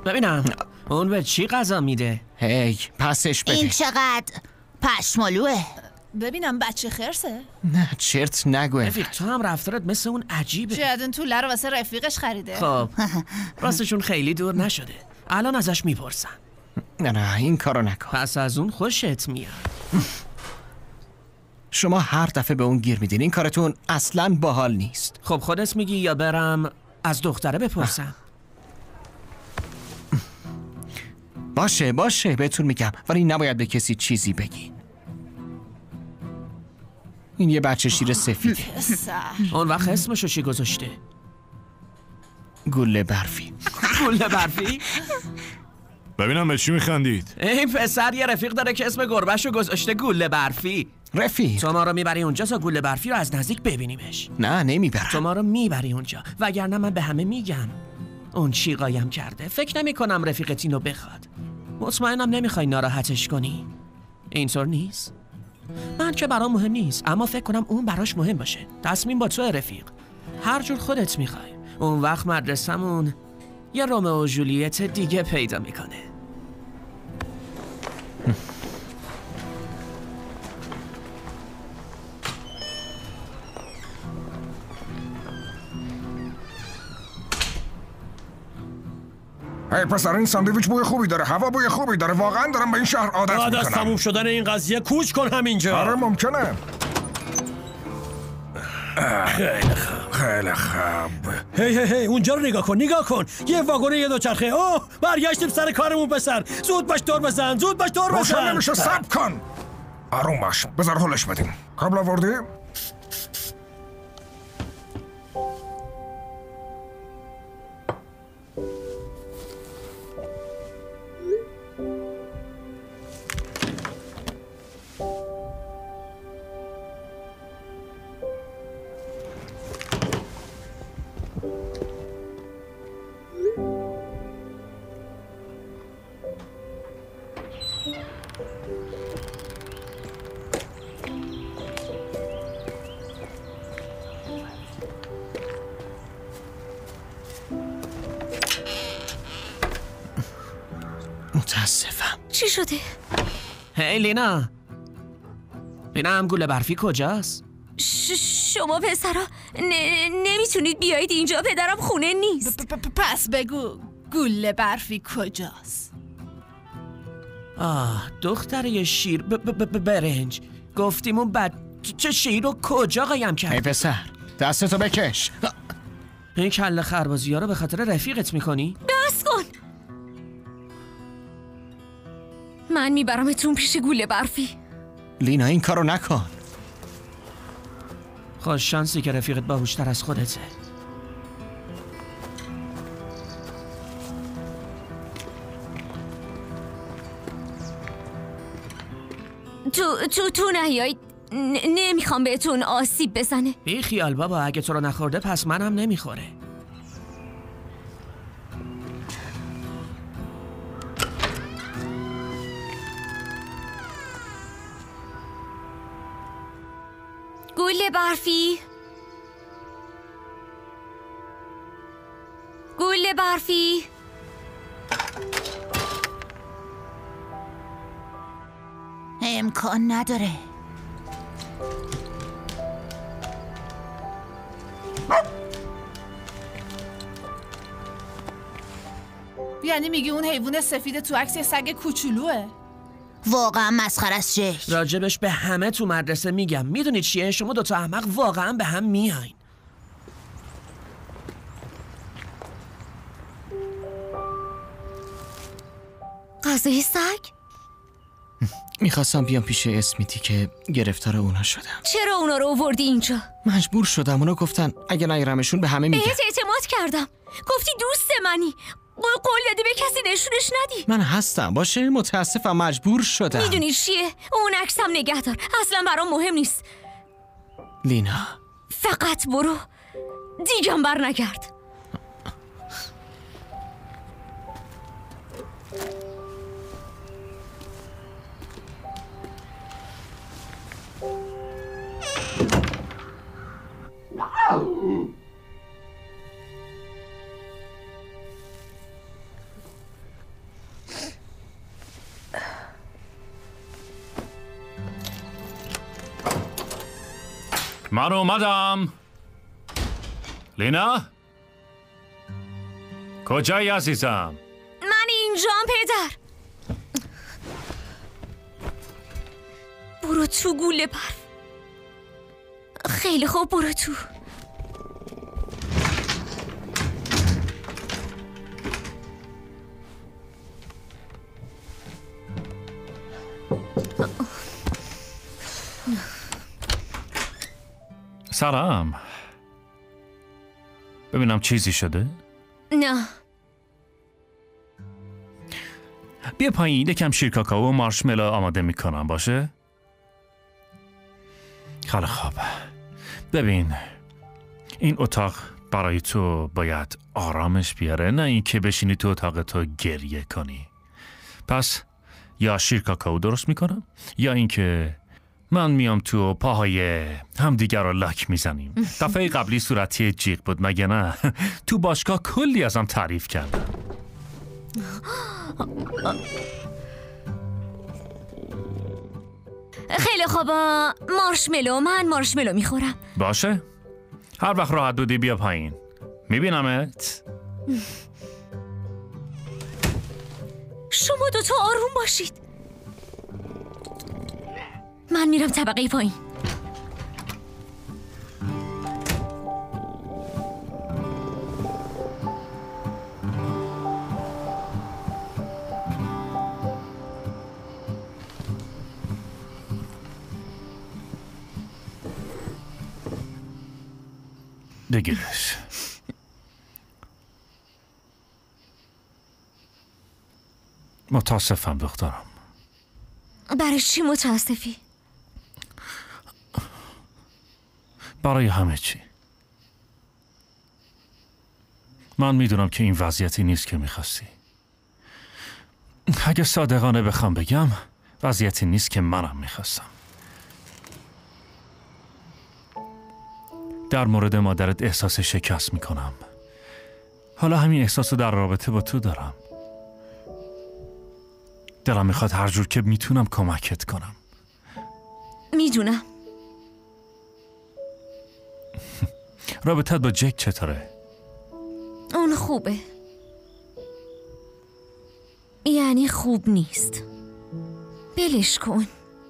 ببینم اون به چی غذا میده؟ هی پسش بده. این چقدر پشمالوه. ببینم بچه خرسه؟ نه چرت نگو. رفیق تو هم رفتارت مثل اون عجیبه. شاید اون توله رو واسه رفیقش خریده. خب راستشون خیلی دور نشده. الان ازش میپرسن. نه نه این کارو نکن. پس از اون خوشت میاد. شما هر دفعه به اون گیر میدین. این کارتون اصلاً باحال نیست. خب خودت میگی یا برم از دختره بپرسم؟ باشه باشه بهتون میگم، ولی نباید به کسی چیزی بگین. این یه بچه شیر سفیده. اون وقت اسمشو چی گذاشته؟ گوله برفی. گوله برفی؟ ببینم به چی میخندید؟ این پسر یه رفیق داره که اسم گربهشو گذاشته گوله برفی. رفیق تو ما رو میبری اونجا تا گوله برفی رو از نزدیک ببینیمش. نه نمیبرم. تو ما رو میبری اونجا، وگرنه من به همه میگم اون چی قایم کرده. فکر نمی کنم رفیقت اینو بخواد. مطمئنم نمیخوای ناراحتش کنی. اینطور نیست؟ من که برام مهم نیست، اما فکر کنم اون براش مهم باشه. تصمیم با تو رفیق، هر جور خودت میخوای. اون وقت مدرسمون یه رومئو و جولیت دیگه پیدا میکنه. هی پسر این ساندویچ بوی خوبی داره، هوا بوی خوبی داره، واقعا دارم به این شهر عادت بعد میکنم. از تموم شدن این قضیه کوچ کن همینجا. آره ممکنه. خیلی خوب خیلی خوب. هی هی هی اونجا رو نگاه کن نگاه کن. یه واگن یه دوچرخه. اوه برگشتیم سر کارمون پسر. زود باش دور بزن زود باش دور بزن. روشن نمیشه، صبر کن. آروم باش، بذار حلش بدیم. کابل آوردی؟ متاسفم. چی شده؟ هی لینا، ببینم گوله برفی کجاست؟ ش- شما پسرا نمیتونید بیایید اینجا، پدرم خونه نیست. پس بگو گوله برفی کجاست؟ آه دختر یه شیر ب- ب- ب- برنج گفتیم اون بد چه شیر رو کجا قایم کرد؟ ای پسر دستتو بکش. این کله خربازی ها رو به خاطر رفیقت میکنی؟ بس کن. من میبرمتون پیش گوله برفی. لینا این کارو نکن. خوش شانسی که رفیقت باهوشتر از خودته. تو تو تو نیایید. نمیخوام بهتون آسیب بزنه. بی خیال بابا، اگه تو رو نخورده پس منم نمیخوره. گوله برفی گوله برفی امکان نداره. یعنی میگی اون حیوان سفید تو عکس یه سگ کوچولوه؟ واقعا مسخره است شیخ. راجبش به همه تو مدرسه میگم. میدونید چیه؟ شما دوتا احمق واقعا به هم میاین. غذای سگ؟ میخواستم بیام پیش اسمیتی که گرفتار اونا شدم. چرا اونا رو آوردی اینجا؟ مجبور شدم. اونا گفتن اگه نیرمشون به همه میگن. بهت اعتماد کردم. گفتی دوست منی. قول دادی به کسی نشونش ندی. من هستم. باشه متاسفم مجبور شدم. میدونی چیه؟ اون عکسم نگه دار. اصلا برام مهم نیست. لینا فقط برو. دیگم بر نگرد. من اومدم. لینا کجایی عزیزم؟ من اینجام پدر. برو تو گوله برف. خیلی خوب برو تو. سلام. ببینم چیزی شده؟ نه. بیا پایین یکم شیر کاکائو و مارشملو آماده میکنم باشه؟ خیلی خوب. ببین این اتاق برای تو باید آرامش بیاره، نه اینکه بشینی تو اتاق تو گریه کنی. پس یا شیر کاکائو درست میکنم یا اینکه من میام تو پاهای همدیگر رو لاک میزنیم. دفعه قبلی صورتی جیغ بود مگه نه؟ تو باشگاه کلی ازم تعریف کردم. خیلی خوبا. مارشملو. من مارشملو میخورم. باشه. هر وقت راحت بودی بیا پایین. میبینمت. شما دوتا آروم باشید. من میرم طبقه پایین. بگیرش. متاسفم دخترم. برای چی متاسفی؟ برای همه چی. من میدونم که این وضعیتی نیست که میخواستی. اگه صادقانه بخوام بگم وضعیتی نیست که منم میخواستم. در مورد مادرت احساس شکست میکنم. حالا همین احساس رو در رابطه با تو دارم. دلم میخواد هر جور که میتونم کمکت کنم. میدونم. رابطت با جک چطوره؟ اون خوبه. یعنی خوب نیست. بلش کن.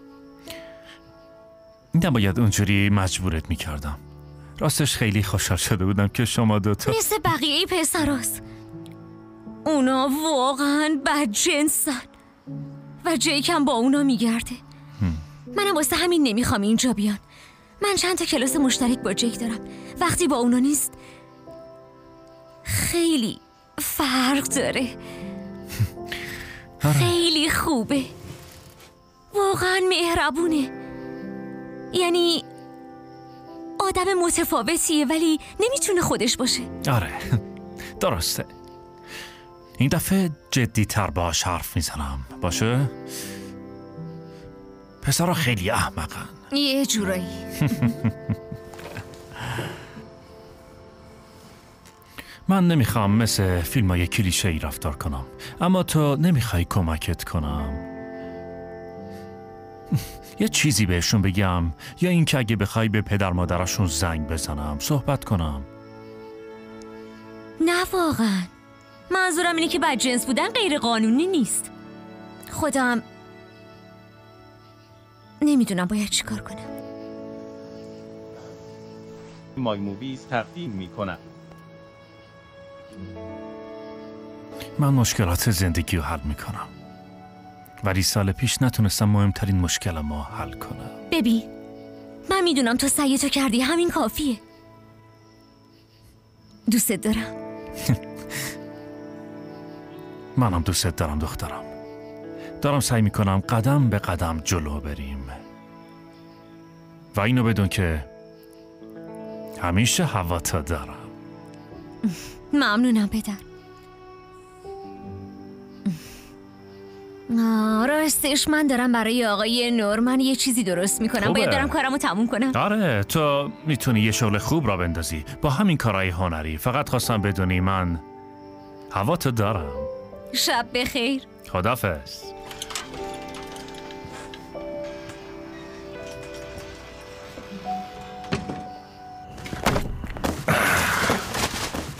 نباید اونجوری مجبورت میکردم. راستش خیلی خوشحال شده بودم که شما دوتا مثل بقیه پسراست. اونا واقعا بدجنسن و جیکم با اونا میگرده. منم واسه همین نمیخوام اینجا بیان. من چند تا کلاس مشترک با جیک دارم. وقتی با اونا نیست خیلی فرق داره. خیلی خوبه. واقعا مهربونه. یعنی آدم متفاوتیه ولی نمیتونه خودش باشه. آره درسته. این دفعه جدی تر باش حرف میزنم باشه؟ پسرها خیلی احمقن. یه جورایی. من نمیخوام مثل فیلم های کلیشه ای رفتار کنم، اما تو نمیخوای کمکت کنم. یه چیزی بهشون بگم یا اینکه اگه بخوای به پدر مادرشون زنگ بزنم صحبت کنم؟ نه واقعا. منظورم اینه که بدجنس بودن غیر قانونی نیست. خودم نمیدونم باید چیکار کنم. مای موویز تقدیم میکنم. من مشکلات زندگی رو حل میکنم، ولی سال پیش نتونستم مهمترین مشکل ما حل کنم. ببین من میدونم تو سعی تو کردی، همین کافیه. دوستت دارم. منم دوستت دارم دخترم. دارم سعی میکنم قدم به قدم جلو بریم و اینو بدون که همیشه هواتو دارم. ممنونم پدر. راستش من دارم برای آقای نورمن یه چیزی درست میکنم. خوبه. باید برم کارمو تموم کنم. آره تو میتونی یه شغل خوب را بندازی با همین کارهای هنری. فقط خواستم بدونی من هواتو دارم. شب بخیر. خداحافظ.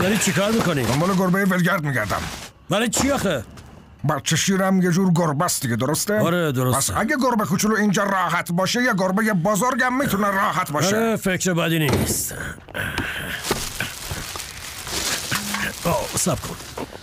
داری چیکار میکنی؟ دنبال گربه ولگرد میگردم. برای چی آخه؟ بچه شیرم یه جور گربه است دیگه، درسته؟ آره درسته. پس اگه گربه کوچولو اینجا راحت باشه یه گربه بزرگم میتونه راحت باشه. آره فکر بدی نیست. آه سب کن.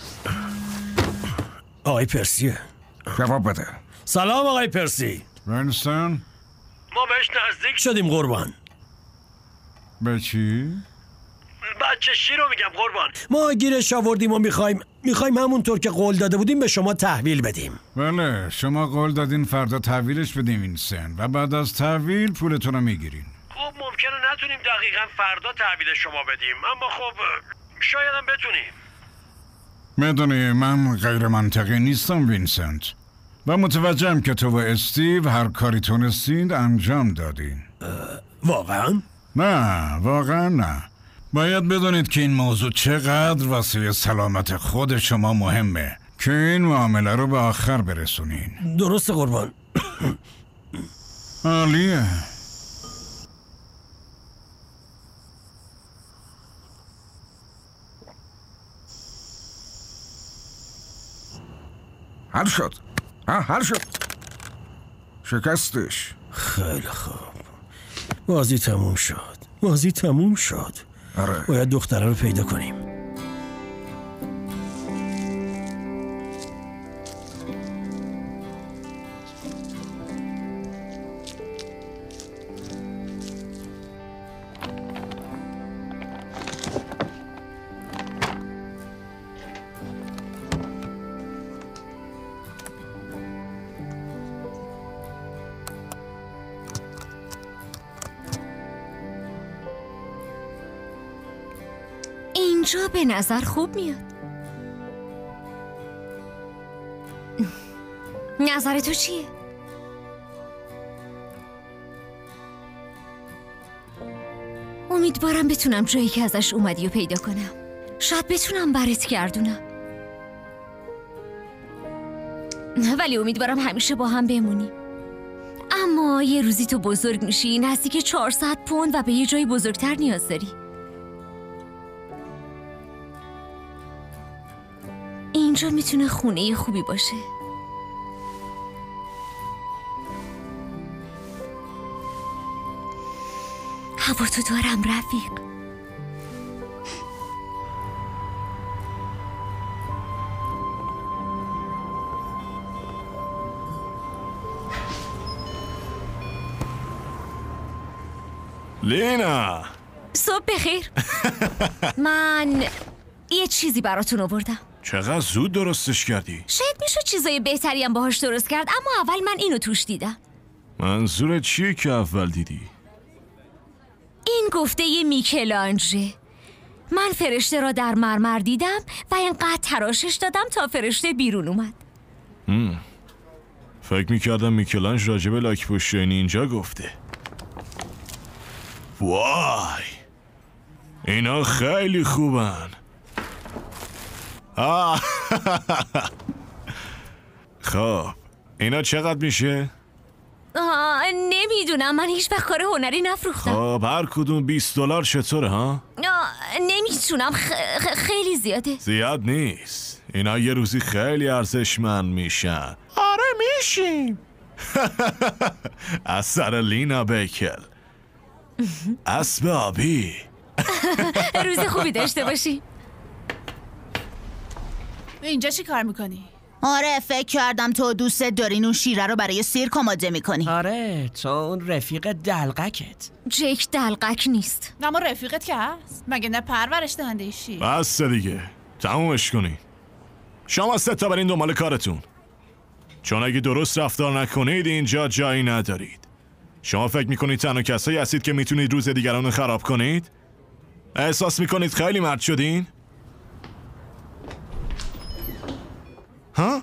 آقای پرسیه. جواب بده. سلام آقای پرسی. وینستون؟ ما بهش نزدیک شدیم قربان. به چی؟ بچه شیر رو میگم قربان. ما گیرش آوردیم و میخوایم میخوایم همونطور که قول داده بودیم به شما تحویل بدیم. بله شما قول دادین فردا تحویلش بدیم این سن و بعد از تحویل پولتون رو میگیرین. خب ممکنه نتونیم دقیقا فردا تحویل شما بدیم، اما خب شاید هم بتونیم. میدونی من غیر منطقی نیستم وینسنت و متوجهم که تو و استیو هر کاری تونستید انجام دادین. واقعا؟ نه واقعا نه. باید بدونید که این موضوع چقدر واسه سلامت خود شما مهمه که این معامله رو به آخر برسونین. درست قربان. عالیه. حل شد. ها حل شد. شکستش. خیلی خوب. بازی تموم شد. بازی تموم شد. آره. باید دختره رو پیدا کنیم. اینجا به نظر خوب میاد. نظر تو چیه؟ امیدوارم بتونم جایی که ازش اومدی و پیدا کنم. شاید بتونم برات گردونم. ولی امیدوارم همیشه با هم بمونیم. اما یه روزی تو بزرگ میشی، نزدیک چهارصد پوند و به یه جای بزرگتر نیاز داری. اینجا میتونه خونه خوبی باشه. هوا تو دارم رفیق. لینا صبح بخیر. من یه چیزی براتون آوردم. چقدر زود درستش کردی؟ شاید میشه چیزای بهتری هم باهاش درست کرد، اما اول من اینو توش دیدم. منظورت چیه که اول دیدی؟ این گفته ی میکلانژه. من فرشته را در مرمر دیدم و اینقدر تراشش دادم تا فرشته بیرون اومد. هم. فکر میکردم میکلانژ راجب لاک پشت اینجا گفته. وای اینا خیلی خوبن. آه. خب اینا چقدر میشه؟ آه نمیدونم، من هیچ وقت کار هنری نفروختم. خب هر کدوم بیست دلار چطوره ها؟ نمیتونم، خ... خ... خیلی زیاده. زیاد نیست، اینا یه روزی خیلی ارزشمند میشن. آره میشیم. از سر لینا بیکل. اسب آبی. روز خوبی داشته باشی. اینجا چی کار میکنی؟ آره فکر کردم تو دوست دارین اون شیره رو برای سیرک آماده میکنی. آره تو اون رفیق دلقکت. جک دلقک نیست. اما رفیقت که هست. مگه نه پرورش دهنده شیر؟ بس دیگه تمومش کنی. شما سه تا برین دنبال کارتون، چون اگه درست رفتار نکنید اینجا جایی ندارید. شما فکر میکنید تنها کسایی هستید که میتونید روز دیگران رو خراب کنید؟ احساس میکنید خیلی مرد شدین؟ ها؟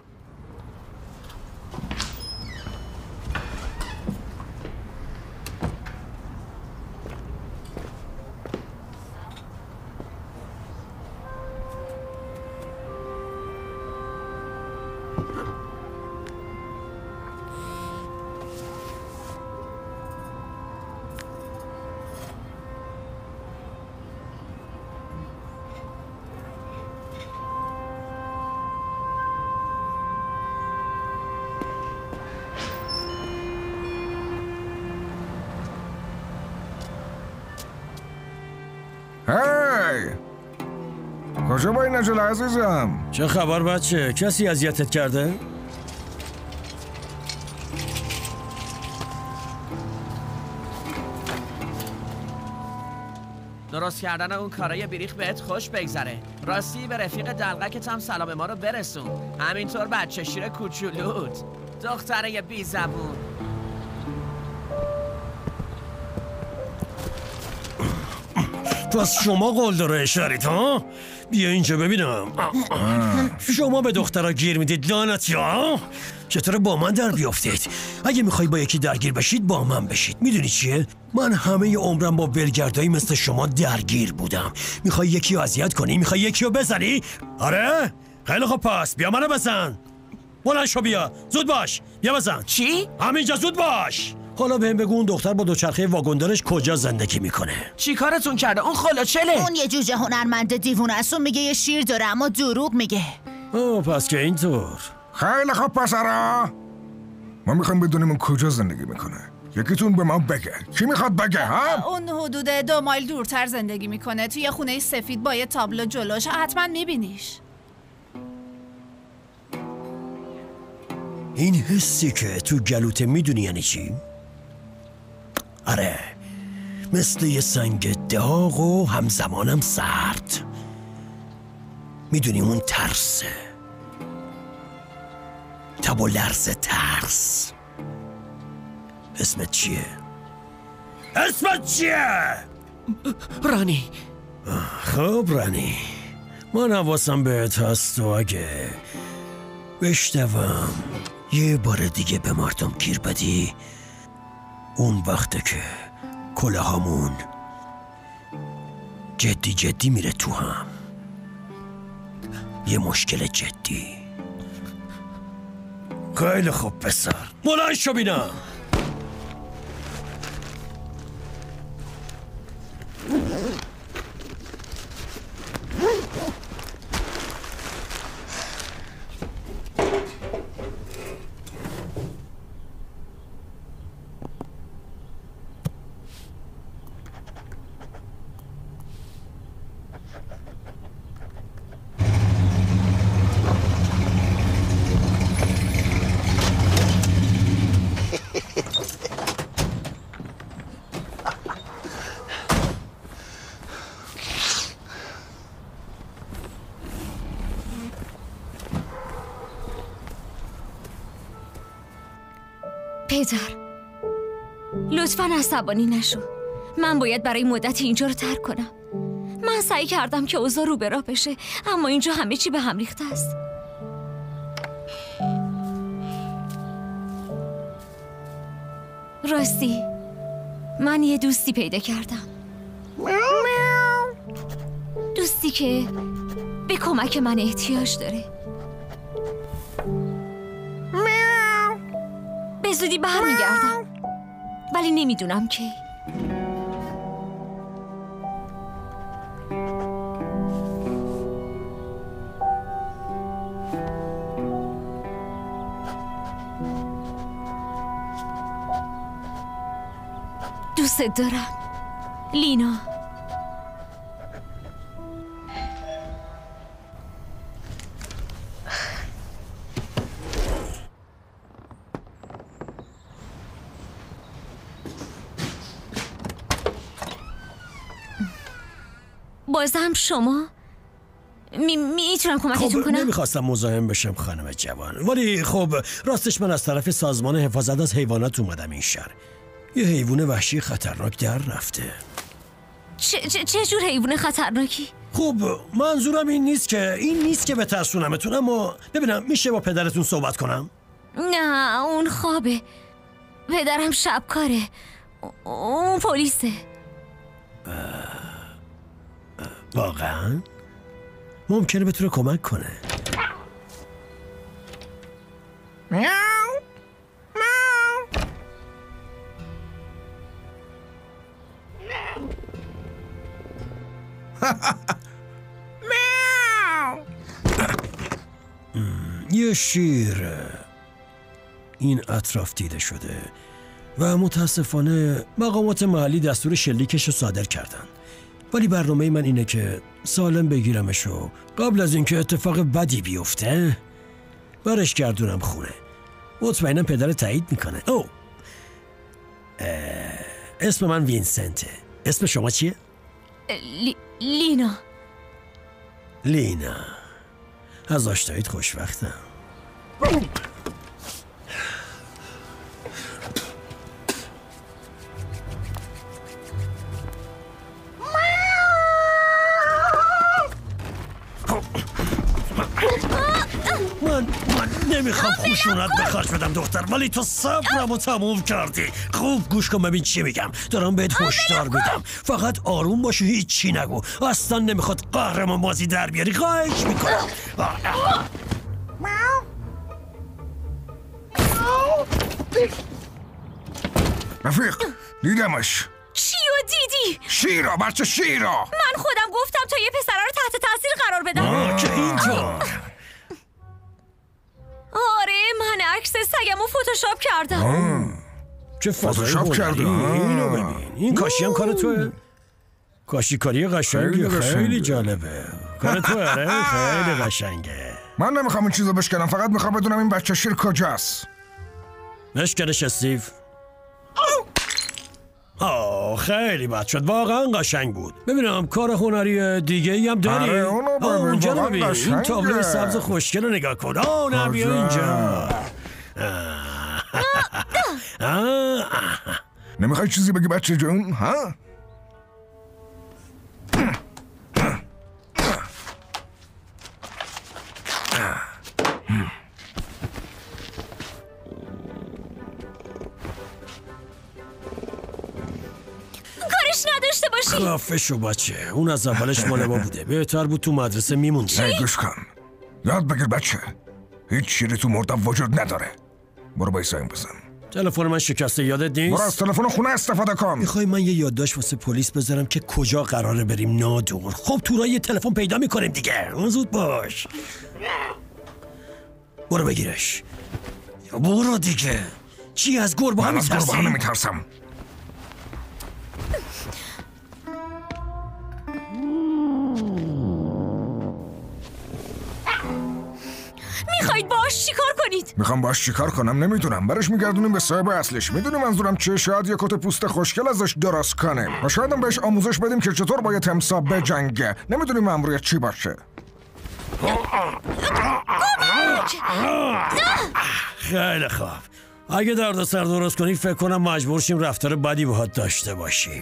کجا با این عجله عزیزم؟ چه خبر بچه؟ کسی اذیتت کرده؟ درست کردن اون کارای بیریخ بهت خوش بگذره. راستی به رفیق دلقکت هم سلام ما رو برسون. همینطور بچه شیر کوچولوت، دختره بی زبون. پس شما قلدره شرید ها؟ بیا اینجا ببینم. شما به دخترها گیر میدید لعنتی ها؟ چطور با من در بیافتید؟ اگه میخوای با یکی درگیر بشید با من بشید. میدونی چیه؟ من همه عمرم با ولگردایی مثل شما درگیر بودم. میخوای یکی رو اذیت کنی؟ میخوای یکی رو بزنی؟ آره؟ خیلی خوب پس بیا منو بزن. بلند شو بیا. زود باش. بیا بزن. چی؟ همینجا زود باش. حالا بهم بگو اون دختر با دوچرخه واگندارش کجا زندگی میکنه؟ چی کارتون کرده؟ اون خلاچله. اون یه جوجه هنرمند دیوونه است. اون میگه یه شیر داره اما دروغ میگه. اوه پس که اینطور. خیلی خوب پسرا، ما میخوایم بدونیم اون کجا زندگی میکنه. یکیتون به ما بگه. کی میخواد بگه ها؟ اون حدود دو مایل دورتر زندگی میکنه، توی خونه سفید با یه تابلو جلوش. حتما میبینیش. این حسی که تو گلوته میدونی یعنی چی؟ آره، مثل یه سنگ داغ و همزمانم سرد. میدونی اون ترسه، تب و لرز ترس. اسمت چیه؟ اسمت چیه؟ رانی. خب رانی، من حواسم بهت هست و اگه بشنوم یه بار دیگه به مردم گیر بدی، اون وقته که کلاهامون جدی جدی میره تو هم. یه مشکل جدی. خیلی خوب پسر، بلند شو بینم. پدر، لطفاً عصبانی نشو. من باید برای مدت اینجا رو ترک کنم. من سعی کردم که اوضاع رو به راه بشه، اما اینجا همه چی به هم ریخته است. راستی من یه دوستی پیدا کردم. دوستی که به کمک من احتیاج داره. به زودی برمیگردم، ولی نمیدونم کی. دوست دارم لینا. بازم شما می میتونم کمکتون خب کنم؟ نمیخواستم مزاحم بشم خانم جوان، ولی خب راستش من از طرف سازمان حفاظت از حیوانات اومدم این شهر. یه حیوان وحشی خطرناک در رفته. چه, چه, چه جور حیوان خطرناکی؟ خب منظورم این نیست که این نیست که بترسونمتون، اما ببینم میشه با پدرتون صحبت کنم؟ نه اون خوابه. پدرم شبکاره. اون پلیسه. واقعا؟ ممکنه بتونه کمک کنه. میاو میاو یه شیر این اطراف دیده شده و متاسفانه مقامات محلی دستور شلیکش رو صادر کردن. ولی برنامه من اینه که سالم بگیرمش و قبل از اینکه اتفاق بدی بیفته برش گردونم خونه. مطمئنم پدر تایید میکنه. او اسم من وینسنته. اسم شما چیه؟ لی... لینا. لینا، از آشناییت خوشوقتم. من من نمیخوام خوشونت به خرج بدم دختر، ولی تو صبرم رو تموم کردی. خوب گوش کن ببین چی میگم. دارم بهت هشدار میدم، فقط آروم باش و هیچی نگو. اصلا نمیخواد قهرمان بازی در بیاری. خواهش میکنم. رفیق دیدمش. چیو دیدی؟ شیرا، بچه شیرا. من خودم گفتم تا یه پسره رو تحت تاثیر قرار بدم. که اینطور. آره من عکس سگمو فتوشاپ کردم. چه فتوشاپ کردی؟ اینو ببین. این کاشی هم کار توه. کاشی کاری قشنگی، خیلی جالبه. کار توه. آره خیلی قشنگه. من نمیخوام این چیزو بشکنم، فقط میخوام بدونم این بچه شیر کجاست. بشکنش استیو. آه خیلی بد شد. واقعا قشنگ بود. ببینم کار هنری دیگه ای هم داری؟ آره اونو ببین. اونجا رو ببین. قشنگه. این تابلوی سبز خوشگل رو نگاه کن. آه نه بیا اینجا. نمیخوای چیزی بگی بچه جون؟ ها؟ کارش نداشته باشی. خفه شو بچه، اون از اولش مال ما بوده. بهتر بود تو مدرسه میموندی. نه گوش کن، یاد بگیر بچه، هیچ شیری تو مردم وجود نداره. برو بای سایم بزن. تلفن من شکسته، یادت نیست؟ برو از تلفن خونه استفاده کن. میخوای من یه یادداشت واسه پلیس بذارم که کجا قراره بریم نادور؟ خب تو راه یه تلفن پیدا میکنیم دیگه. زود باش. برو بگیرش. برو دیگه. چی از گربه ها میترسی؟ من از گربه ها نمیترسم. میخواید باش چیکار کنید؟ میخوام باش چیکار کنم نمیدونم. برش میگردونیم به صاحب اصلش. میدونی منظورم چیه؟ شاید یه کت پوست خوشگل ازش درست کنیم و شاید هم بهش آموزش بدیم که چطور با یه تمساح بجنگه. نمیدونیم مأموریت چی باشه. خیلی خوب. اگه دردسر درست کنی فکر کنم مجبور شیم رفتار بدی باهات داشته باشیم.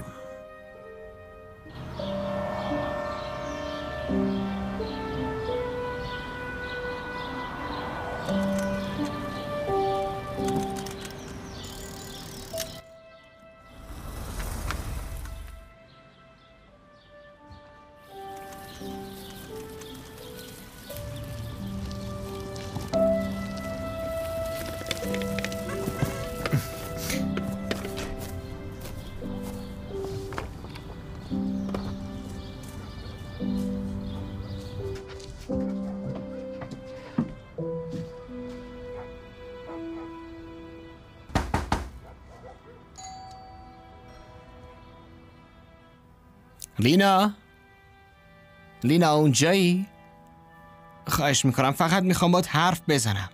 لینا؟ لینا اونجایی؟ خواهش میکنم، فقط میخوام باید حرف بزنم.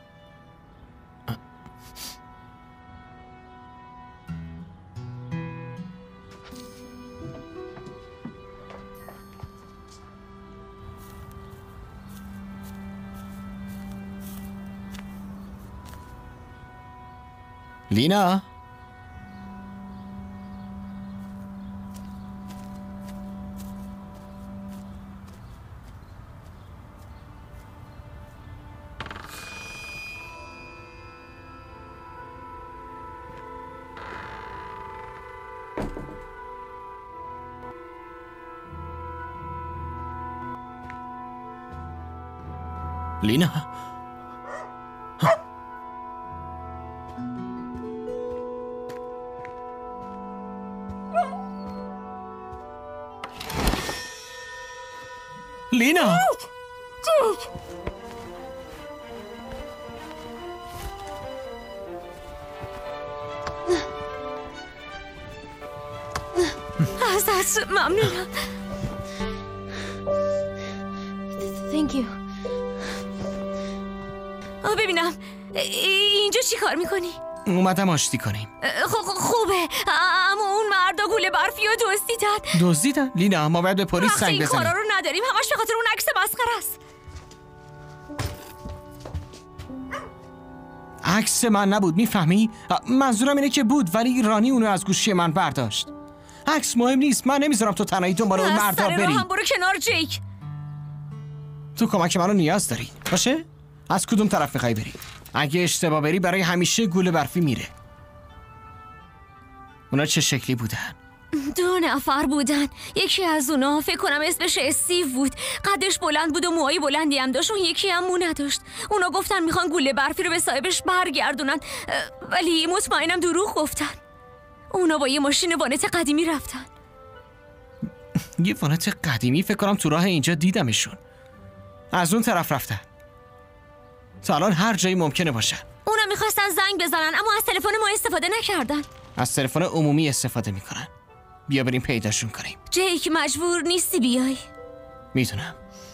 لینا؟ لینا؟ لینا؟ ازت ممنونم. Thank you. ببینم اینجا چی کار میکنی؟ اومدم آشتی کنیم. خوبه، اما اون مردا گوله برفی رو دزدیدن. دزدیدن؟ لینا ما باید به پلیس زنگ بزنیم. این کارا رو نداریم، همش به خاطر اون عکس مسخره است. عکس من نبود، میفهمی؟ منظورم اینه که بود ولی رانی اونو از گوشی من برداشت. عکس مهم نیست، من نمیذارم تو تنهایی دنبال اون مردا بری. سر راه هم برو کنار جیک. تو کمک منو نیاز داری، باشه؟ از کدوم طرف میخوای بری؟ اگه اشتباه بری برای همیشه گوله برفی میره. اونا چه شکلی بودن؟ دو نفر بودن. یکی از اونا فکر کنم اسمش استیو بود. قدش بلند بود و موهای بلندی هم داشت. اون یکی هم مو نداشت. اونا گفتن میخوان گوله برفی رو به صاحبش برگردونن، ولی مطمئنم دروغ گفتن. اونا با یه ماشین وانت قدیمی رفتن. یه وانت قدیمی؟ فکر کنم تو راه اینجا دیدمشون. از اون طرف رفتن. تا الان هر جایی ممکنه باشن. اونا میخواستن زنگ بزنن اما از تلفن ما استفاده نکردن. از تلفن عمومی استفاده میکنن. بیا بریم پیداشون کنیم. جیک مجبور نیستی بیای؟ میتونم.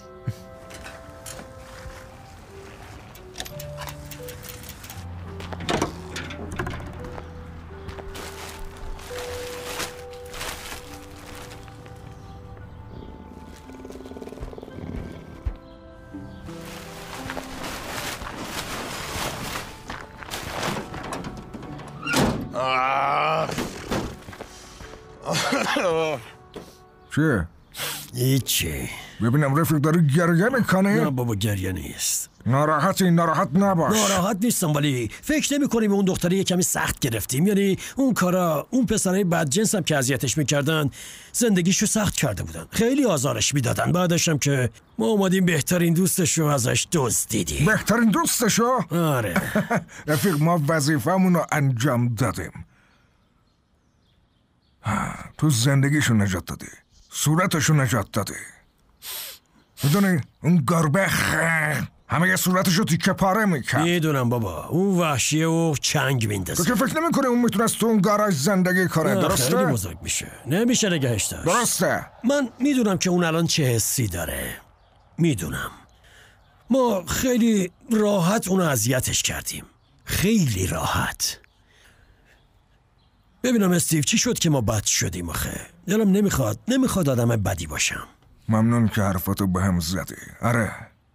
چه؟ هیچی. ببینم رفیق داری گریه میکنه؟ نه بابا گریه نیست. ناراحتی ناراحت نباش. ناراحت نیستم ولی فکر نمی کنیم اون دختری کمی سخت گرفتیم. یعنی اون کارا اون پسرای بدجنس هم که اذیتش میکردن زندگیشو سخت کرده بودن، خیلی آزارش میدادن. بعدش هم که ما اومدیم بهترین دوستشو ازش دزدیدیم. بهترین دوستشو؟ آره. رفیق ما وظیفه‌مونو انجام دادیم. تو زندگیشو نجات دادی، صورتشو نجات دادی. میدونی اون گربه همه یه صورتشو تیکه پاره میکرد. میدونم بابا، اون وحشیه و چنگ میندازه. تو که فکر نمی کنی اون میتونست تو اون گاراژ زندگی کنه؟ درسته؟ خیلی بزرگ میشه، نمیشه نگهش داشت. درسته. من میدونم که اون الان چه حسی داره. میدونم ما خیلی راحت اونو اذیتش کردیم، خیلی راحت. ببینم استیو چی شد که ما بد شدیم آخه؟ دلم نمیخواد نمیخواد آدم بدی باشم. ممنون که حرفاتو به هم زدی. آره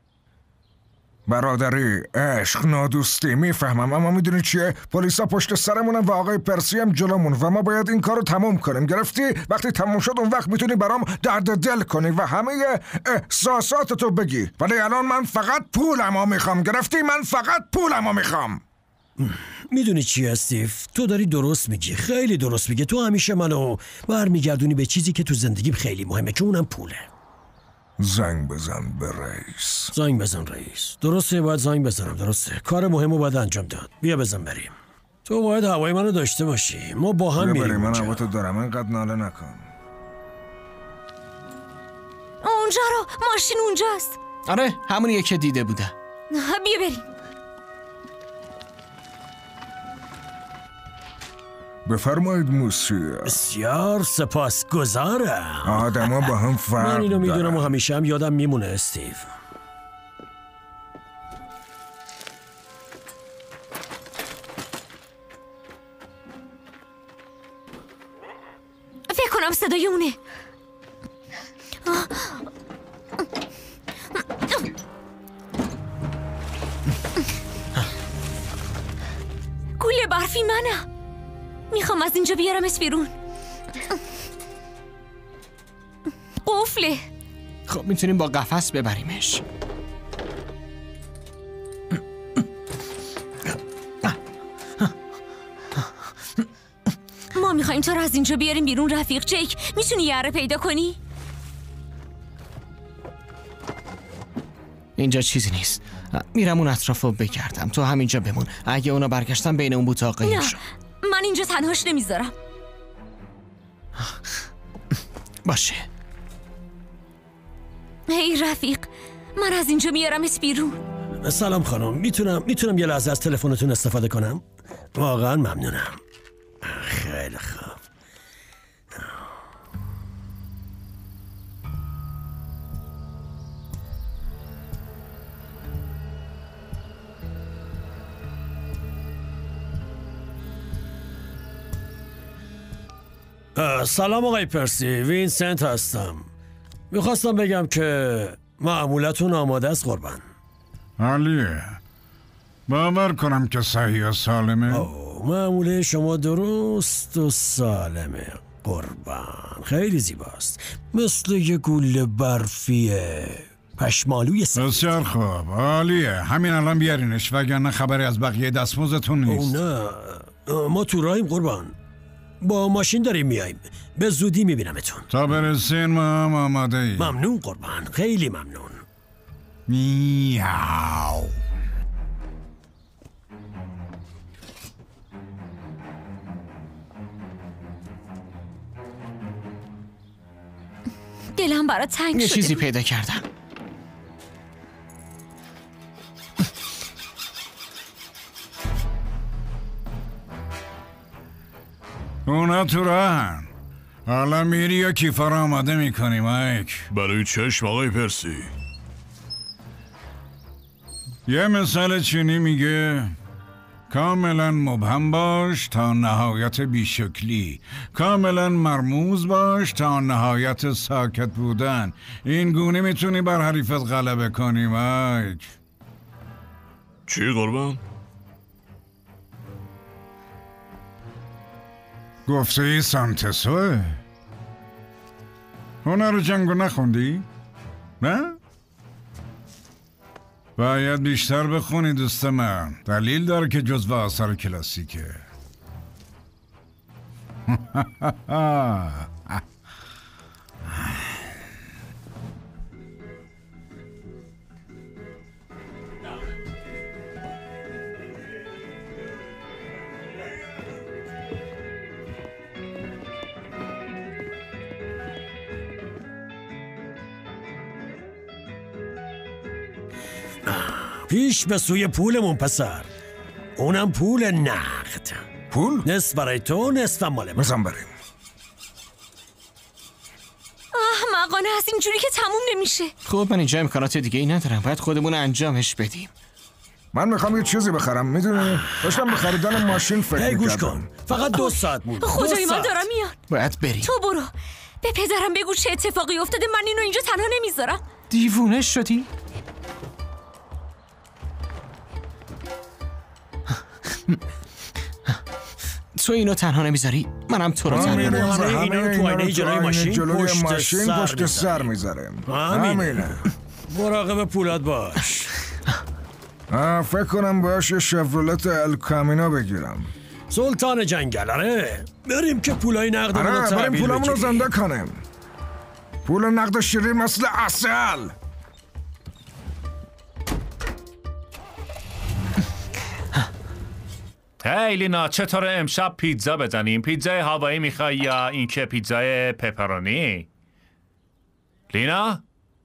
برادری، عشق، نادوستی میفهمم، اما میدونی چیه؟ پلیسا پشت سرمونن و آقای پرسی هم جلومون و ما باید این کارو تموم کنیم. گرفتی؟ وقتی تموم شد اون وقت میتونی برام درد دل کنی و همه احساساتتو بگی. ولی الان من فقط پولمو میخوام. گرفتی؟ من فقط پولمو میخوام. میدونی چی استیو؟ تو داری درست میگی، خیلی درست میگی. تو همیشه منو برمیگردونی به چیزی که تو زندگیم خیلی مهمه، که اونم پوله. زنگ بزن به رئیس. زنگ بزن رئیس. درسته، باید زنگ بزنم. درسته، کار مهمو باید انجام داد. بیا بزن بریم. تو باید هوای منو داشته باشی، ما با هم میریم. من هواتو دارم، انقدر ناله نکن. اونجا رو، ماشین اونجاست. آره همونیه که دیده بودم. بیا بریم. بفرمایید موسیقی. بسیار سپاسگزارم. آدما با هم فرق من اینو میدونم دارن. و همیشه هم یادم میمونه استیو. فکر کنم صدای اونه. گوله برفی منم. میخوام از اینجا بیارمت بیرون. قفله. خب میتونیم با قفس ببریمش. ما میخوایم تو رو از اینجا بیاریم بیرون رفیق. جیک میتونی یه اره پیدا کنی؟ اینجا چیزی نیست. میرم اون اطراف رو بگردم، تو همینجا بمون. اگه اونا برگشتن بین اون بوتا قایم نه شو. من اینجا تنهاش نمیذارم. باشه. هی رفیق، من از اینجا میارمت بیرون. سلام خانم، میتونم میتونم یه لحظه از تلفنتون استفاده کنم؟ واقعا ممنونم. خیلی خوب. سلام آقای پرسی، وینسنت هستم. میخواستم بگم که معمولتون آماده است قربان. عالیه. باور کنم که صحیح و سالمه. اوه، معموله شما درست و سالمه قربان. خیلی زیباست، مثل یه گوله برفیه پشمالوی سفید. بسیار خوب، عالیه. همین الان بیارینش وگرنه خبری از بقیه دستموزتون نیست. او نه، ما تو راهیم قربان، با ماشین داریم میاییم. به زودی میبینمتون. تا برسین ما هم آماده ایم. ممنون قربان، خیلی ممنون. میاو. دلم برات تنگ شده. یه چیزی پیدا کردم. اونا تو راهن. حالا میری یا کیفا رو آماده میکنی مایک؟ برای چشم آقای پرسی. یه مثال چینی میگه کاملا مبهم باش تا نهایت بیشکلی، کاملا مرموز باش تا نهایت ساکت بودن. این گونه میتونی بر حریفت غلبه کنی مایک. چی قربان؟ گفته ای سانتسوه؟ هنر جنگو نخوندی؟ نه؟ باید بیشتر بخونی دوست من. دلیل داره که جزو آثار کلاسیکه. پیش به سوی پولمون پسر، اونم پول نقد. پول؟ نصف برای تو، نصف مال من. بزن بریم. احمقانه هست اینجوری که تموم نمیشه. خب من اینجا امکانات دیگه ای ندارم، باید خودمون انجامش بدیم. من میخوام یه چیزی بخرم، میدونی؟ داشتم به خریدن ماشین فکر هی گوش میکردم. کن، فقط دو ساعت مونده. خدای من دارم میاد. باید بریم. تو برو، به پدرم بگو چه اتفاقی افتاده، من اینو اینجا تنها نمیذارم. دیوونه شدی؟ تو اینو تنها نمیذاری، منم تو رو تنها نمیذارم. همه اینو تو آینه جلوی ماشین جلوی پشت ماشین سر پشت سر میذاره. همینه. مراقب پولات باش. فکر کنم باشه شفرولت الکامینا بگیرم. سلطان جنگل. آره بریم که پولای نقدمون رو آره تحویل بریم پولمون رو بگیریم. زنده کنیم. پول نقد شیرین مثل عسل. هی لینا، چطور امشب پیتزا بزنیم؟ پیتزای هوایی میخوای یا اینکه پیتزای پپرونی؟ لینا؟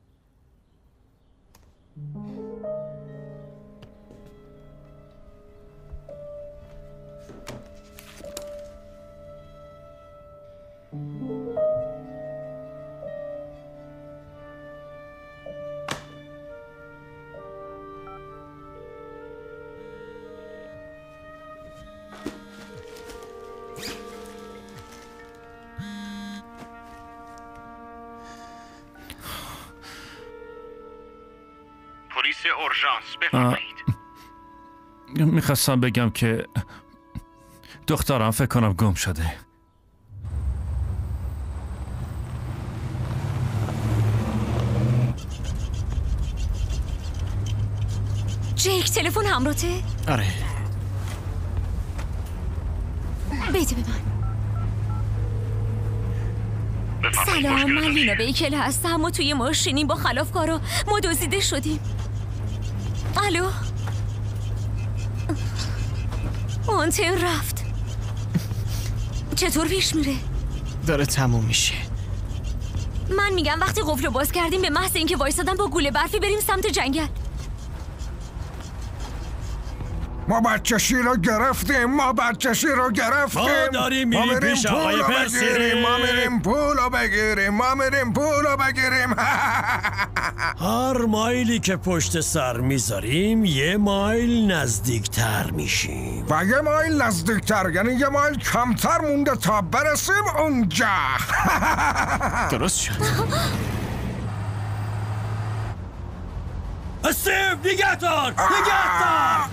پلیس اورژانس بفرمایید. میخواستم بگم که دخترم فکر کنم گم شده. جیک تلفن همراته؟ آره. بده به من. سلام، من لینا بیکل هستم و توی ماشینیم با خلافکارا ما دزدیده شدیم. الو؟ آنتن رفت. چطور پیش میره؟ داره تموم میشه. من میگم وقتی قفل باز کردیم به محض اینکه وایسادن با گوله برفی بریم سمت جنگل. ما بچه‌شی رو گرفتیم ما بچه‌شی رو گرفتیم ما داریم میریم پیش آقای پرسی ما میریم پولو بگیریم ما میریم پولو بگیریم هر مایلی که پشت سر میذاریم یه مایل نزدیکتر میشیم و یه مایل نزدیکتر یعنی یه مایل کمتر مونده تا برسیم اونجا درست شد استیو نگه دار نگه دار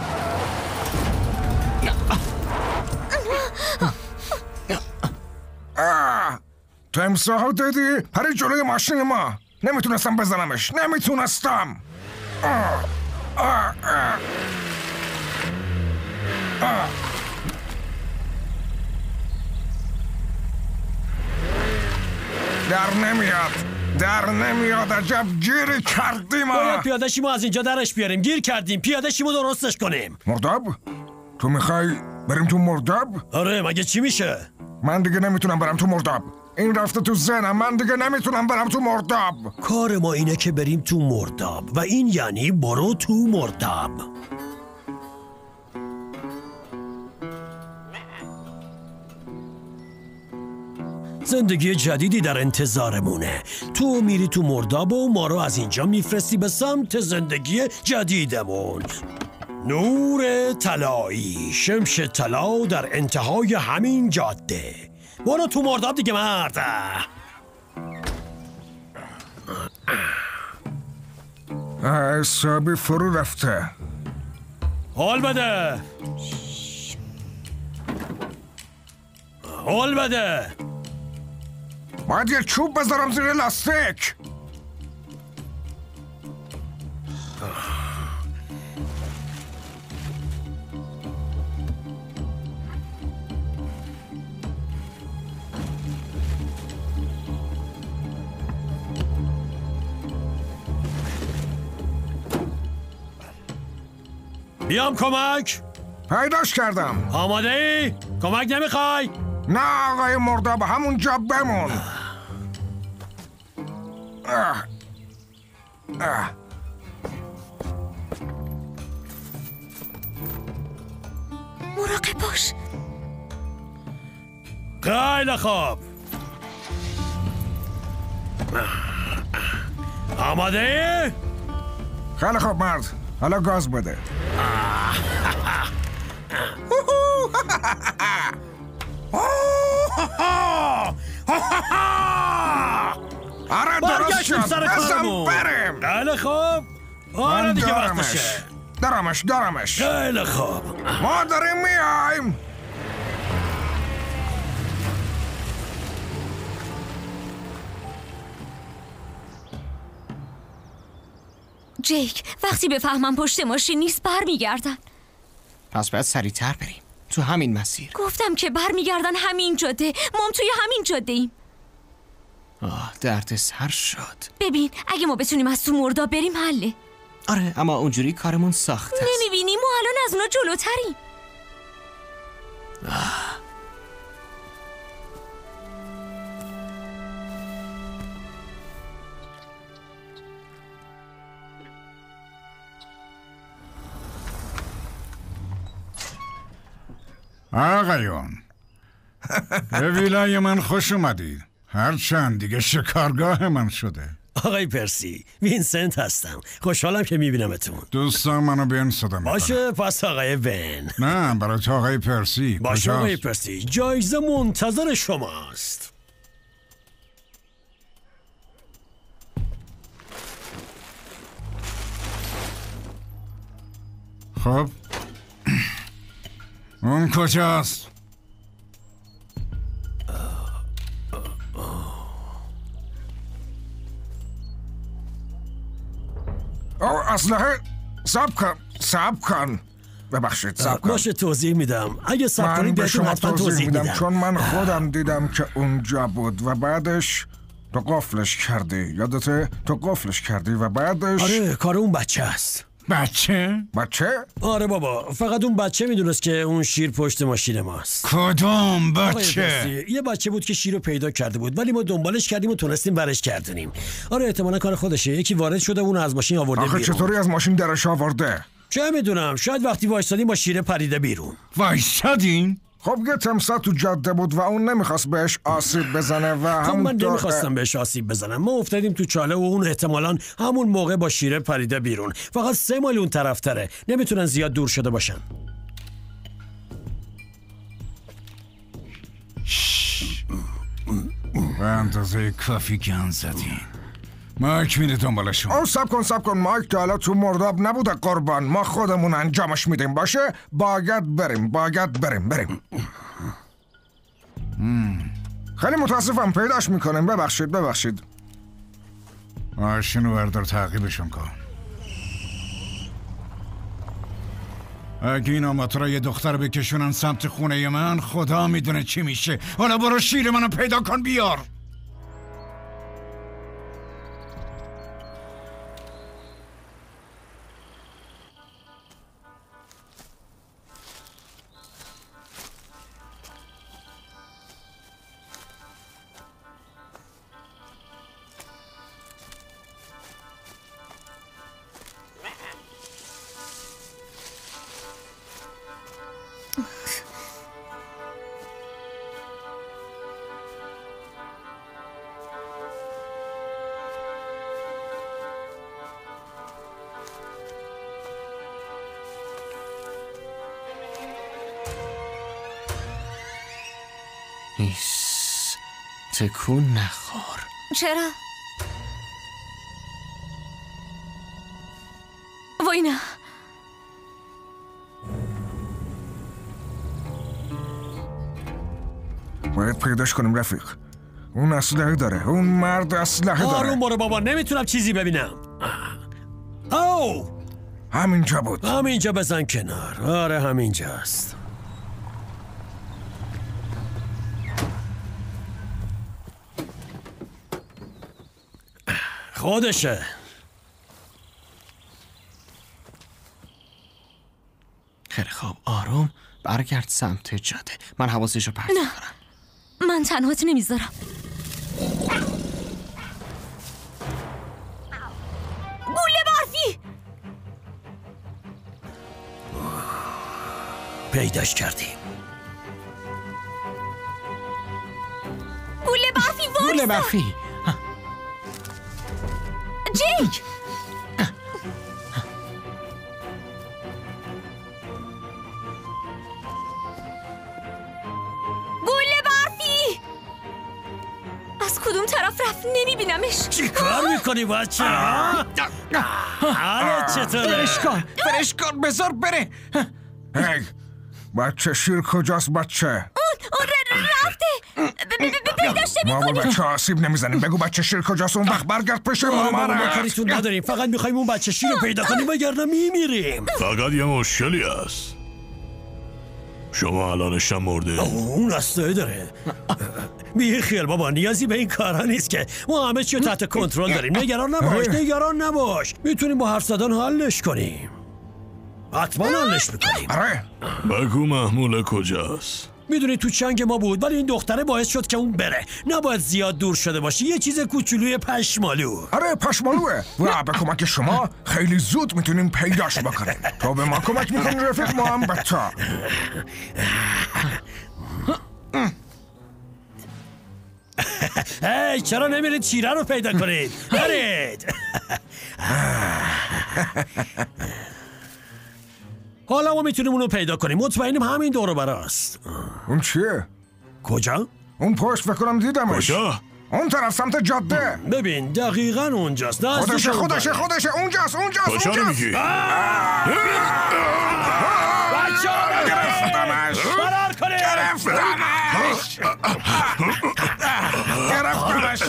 تمساح دیدی؟ پری جلوی ماشین ما نمیتونستم بزنمش نمیتونستم آه. آه. آه. آه. در نمیاد در نمیاد عجب گیری کردیم باید پیاده شیمو از اینجا درش بیاریم گیر کردیم پیاده شیمو درستش کنیم مرداب؟ تو میخوای بریم تو مرداب؟ آره مگه چی میشه؟ من دیگه نمیتونم برم تو مرداب این رفته تو ذهنم من دیگه نمیتونم برم تو مرداب کار ما اینه که بریم تو مرداب و این یعنی برو تو مرداب زندگی جدیدی در انتظارمونه تو میری تو مرداب و ما رو از اینجا میفرستی به سمت زندگی جدیدمون نور طلایی شمش طلا در انتهای همین جاده برو تو مرداب دیگه مرد حسابی فرو رفته حال بده حال بده باید یه چوب بذارم زیر لاستیک بیام کمک پیداش کردم آماده ای؟ کمک نمیخوای؟ نه آقای مرداب همونجا بمون اه. اه. مراقب باش خیلی خوب آماده ای؟ خیلی خوب مرد حالا گاز بده آره درست شد بزن بریم خیلی خوب آره دیگه وقتشه دارمش دارمش خیلی خوب ما داریم میایم جیک وقتی بفهمم پشت ماشین نیست بر میگردن پس باید سریعتر بریم تو همین مسیر گفتم که بر میگردن همین جاده مام توی همین جاده ایم آه درد سر شد ببین اگه ما بتونیم از تو مرداب بریم حله آره اما اونجوری کارمون ساخته است نمیبینی ما الان از اونا جلوتریم آه. آقایون به ویلای من خوش اومدید هرچند دیگه شکارگاه من شده آقای پرسی وینسنت هستم خوشحالم که میبینمتون دوستان منو بن صدا میکنم باشه پس آقای بن نه برای تو آقای پرسی باشه آقای پرسی جایزه منتظر شماست خب اون کجاست؟ او اسلحه ساب کن ساب کن ببخشید ساب کن باشه توضیح میدم اگه ساب کنید به شما حتما توضیح میدم چون من خودم دیدم که اونجا بود و بعدش تو قفلش کردی یادته تو قفلش کردی و بعدش آره کار اون بچه است بچه؟ بچه؟ آره بابا فقط اون بچه میدونست که اون شیر پشت ماشین ماست کدوم بچه؟ یه بچه بود که شیر رو پیدا کرده بود ولی ما دنبالش کردیم و تونستیم برش گردونیم آره احتمالا کار خودشه یکی وارد شده اون از ماشین آورده آخه بیرون چطوری از ماشین درش آورده؟ چه میدونم، شاید وقتی وایسادیم با شیره پریده بیرون. وایسادین؟ خب یه تمساح تو جاده بود و اون نمیخواست بهش آسیب بزنه و خب من همونطور نمیخواستم بهش آسیب بزنم. ما افتادیم تو چاله و اون احتمالاً همون موقع با شیره پریده بیرون. فقط سه مایل اون طرف تره، نمیتونن زیاد دور شده باشن. به اندازه کافی گند زدین. مایک میره دنبالشون. او سب کن سب کن مایک تا حالا تو مرداب نبوده قربان. ما خودمون انجامش میدیم باشه. باید بریم باید بریم بریم. خیلی متاسفم پیداش میکنیم. ببخشید ببخشید. ماشینو بردار تعقیبشون کن. اگه این آماتورا یه دختر بکشونن سمت خونه من خدا میدونه چی میشه. حالا برو شیر منو پیدا کن بیار. ایس تکون نخور. چرا؟ وای نه. باید پیداش کنیم رفیق. اون اسلحه داره. اون مرد اسلحه داره. آروم برو بابا، نمیتونم چیزی ببینم. او همینجا بود. همینجا بزن کنار. آره همینجاست. خودشه. خیلی خوب آروم برگرد سمت جاده. من حواسشو پرت نه میکنم. من تنهات نمیذارم. گوله برفی. پیداش کردیم. گوله برفی وایسا. گوله برفی. جیک. گوله برفی. از کدوم طرف رفت نمیبینمش. چی کار میکنی بچه؟ حالا چطوره؟ فرش کن فرش کن بذار بره. هی بچه شیر کجاست بچه؟ اون اون رفته. پیداش ما با بچه آسیب نمیزنیم. بگو بچه شیر کجاست. اون وقت برگرد پیش ما. ما ما کاریتون نداریم. فقط میخوایم اون بچه شیر رو پیدا کنیم وگرنه میمیریم. فقط یه مشکلی هست. شما الانش هم مرده. اون اسلحه داره. بی خیال بابا، نیازی به این کارا نیست که. ما همه چی رو تحت کنترل داریم. نگران نباش نگران نباش. میتونیم با حرف زدن حلش کنیم. حتما حلش میکنیم. آره. بگو محموله کجاست؟ میدونی تو چنگ ما بود ولی این دختره باعث شد که اون بره. نباید زیاد دور شده باشی. یه چیز کوچولوی پشمالو. آره پشمالوه و به کمک شما خیلی زود میتونیم پیداش بکنیم. تو به ما کمک میکنی رفیق، ما هم به تو. هی چرا نمیرید شیره رو پیدا کنید؟ برید. حالا ما میتونیم اونو پیدا کنیم. مطمئنیم همین دور و براست. اون چیه؟ کجا؟ اون پشت فکر کنم دیدمش. کجا؟ اون طرف سمت جاده. ببین دقیقاً اونجاست. خودشه خودشه خودشه اونجاست اونجاست کجا رو میگی؟ بچه ها گرفتمش فرار کنید. گرفتمش گرفتمش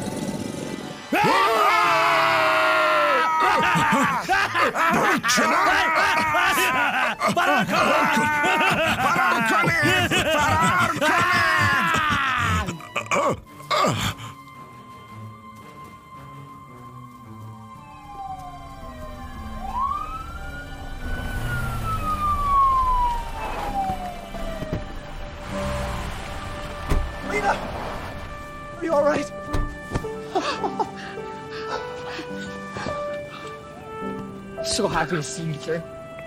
فرار کن فرار کنید فرار کنید. Lena! Are you alright? So happy to see you again.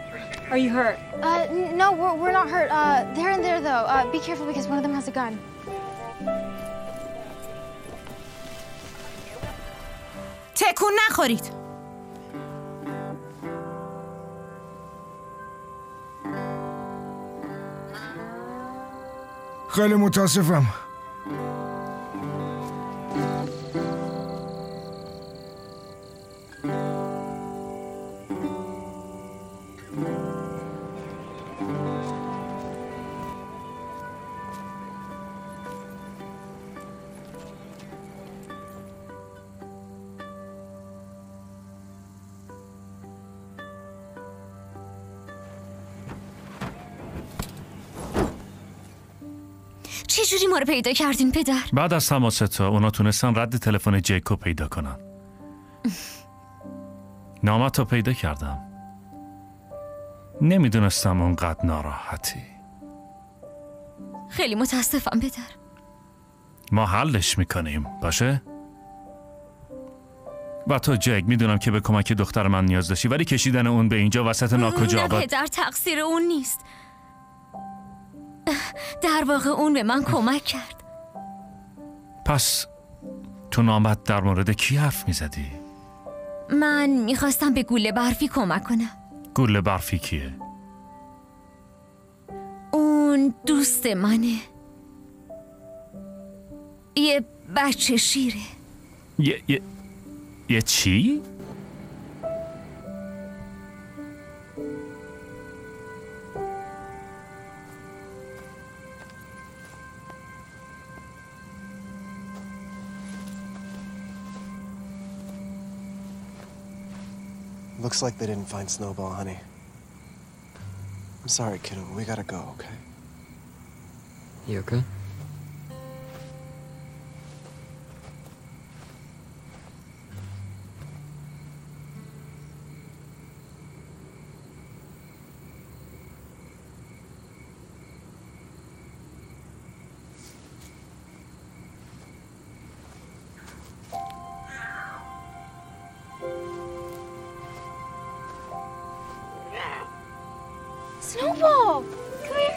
Are you hurt? Uh, no, we're, we're not hurt. Uh, they're in there, though. Uh, be careful because one of them has a gun. تکون نخورید. خیلی متاسفم. چه جوری ما رو پیدا کردین پدر؟ بعد از تماس تو اونا تونستن رد تلفن جیکو پیدا کنن. نامت رو پیدا کردم. نمیدونستم اونقدر ناراحتی. خیلی متاسفم پدر. ما حلش میکنیم باشه؟ و تو جک میدونم که به کمک دختر من نیاز داشتی ولی کشیدن اون به اینجا وسط ناکجا نه آباد. پدر تقصیر اون نیست. در واقع اون به من کمک کرد. پس تو نامت در مورد کی حرف میزدی؟ من میخواستم به گوله برفی کمک کنم. گوله برفی کیه؟ اون دوست منه. یه بچه شیره. یه یه یه چی؟ Looks like they didn't find Snowball, honey. I'm sorry, kiddo, but we gotta go, okay? You okay? Snowball! Come here.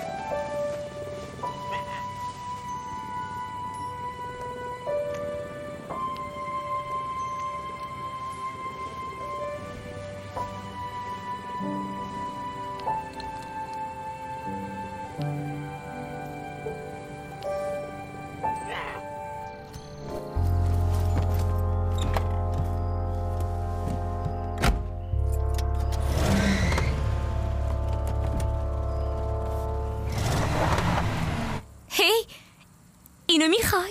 اینو میخوای؟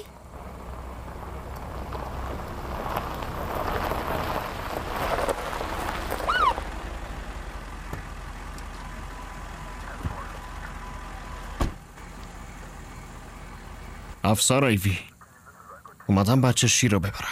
افسر ایوی اومدم بچه شیر رو ببرم.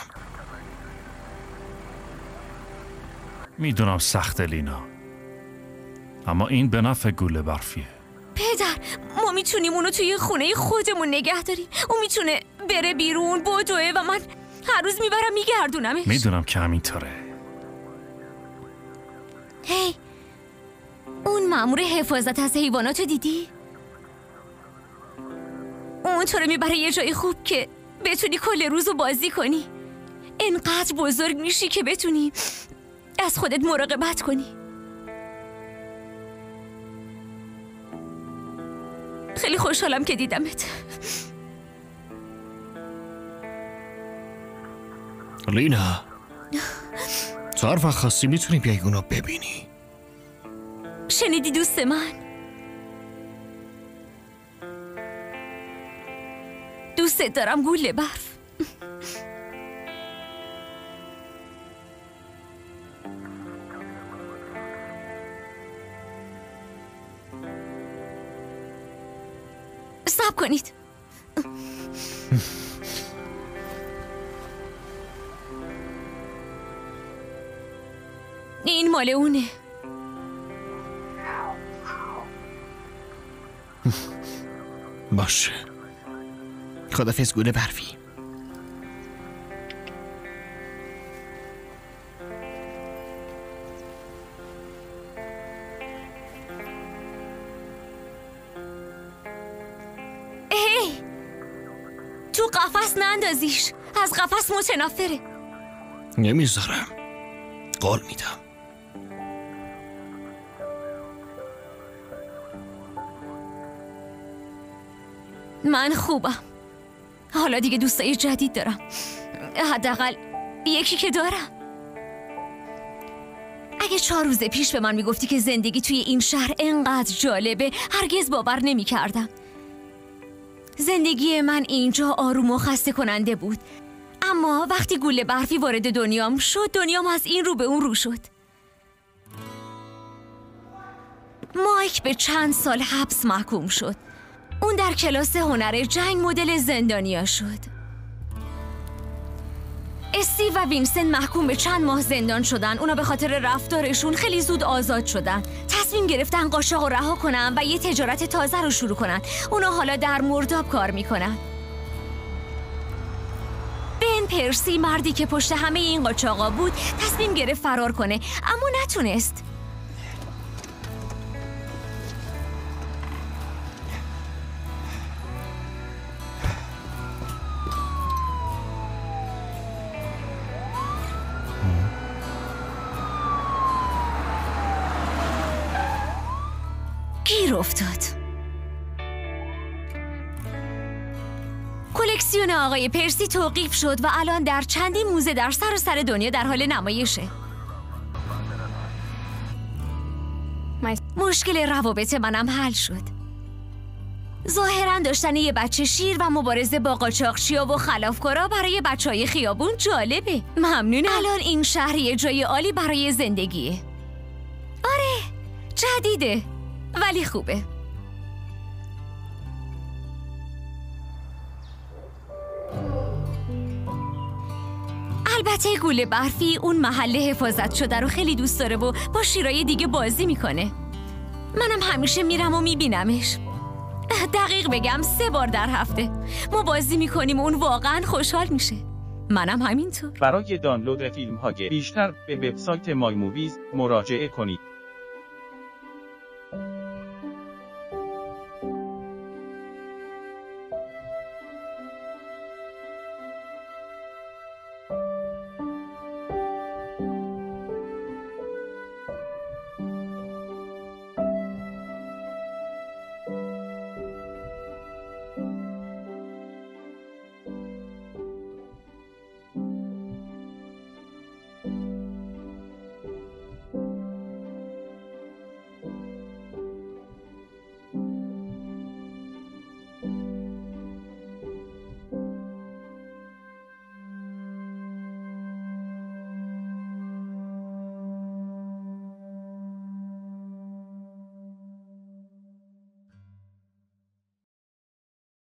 میدونم سخت لینا اما این به نفع گوله برفیه. پدر ما میتونیم اونو توی خونه خودمون نگه داریم. اون میتونه بره بیرون بدوه و من هر روز میبرم میگردونمش. میدونم که همینطوره. هی اون مأمور حفاظت از حیوانات رو دیدی؟ اون تو رو میبره یه جای خوب که بتونی کل روزو بازی کنی. انقدر بزرگ میشی که بتونی از خودت مراقبت کنی. خیلی خوشحالم که دیدمت. لینا تو هر وقت خواستی میتونی بیای اونو ببینی. شنیدی دوست من؟ دوستت دارم گوله برف. صبر کنید. این مال اونه. باشه خدافظ گوله برفی. قفس نندازیش. از قفس متنفره. نمیذارم. قول میدم. من خوبم. حالا دیگه دوستای جدید دارم. حداقل یکی که دارم. اگه چهار روز پیش به من میگفتی که زندگی توی این شهر انقدر جالبه، هرگز باور نمیکردم. زندگی من اینجا آروم و خسته کننده بود، اما وقتی گوله برفی وارد دنیام شد، دنیام از این رو به اون رو شد. مایک به چند سال حبس محکوم شد. اون در کلاس هنر جنگ مدل زندانیا شد. استیو و وینسنت محکوم به چند ماه زندان شدن. اونا به خاطر رفتارشون خیلی زود آزاد شدن. تصمیم گرفتن قاچاق رو رها کنن و یه تجارت تازه رو شروع کنن. اونا حالا در مرداب کار میکنن. بن پرسی، مردی که پشت همه این قاچاقا بود، تصمیم گرفت فرار کنه، اما نتونست. گیر افتاد. کلکسیون آقای پرسی توقیف شد و الان در چندین موزه در سراسر دنیا در حال نمایشه. مشکل روابط منم حل شد. ظاهراً داشتن یه بچه شیر و مبارزه با قاچاقچیا و خلافکارا برای بچهای خیابون جالبه. ممنونم. الان این شهر یه جای عالی برای زندگیه. آره، جدیده ولی خوبه. البته گوله برفی اون محله حفاظت شده رو خیلی دوست داره و با شیرای دیگه بازی میکنه. منم همیشه میرم و میبینمش. دقیق بگم سه بار در هفته ما بازی میکنیم و اون واقعا خوشحال میشه. منم همینطور. برای دانلود فیلم های بیشتر به وبسایت مای موویز مراجعه کنید.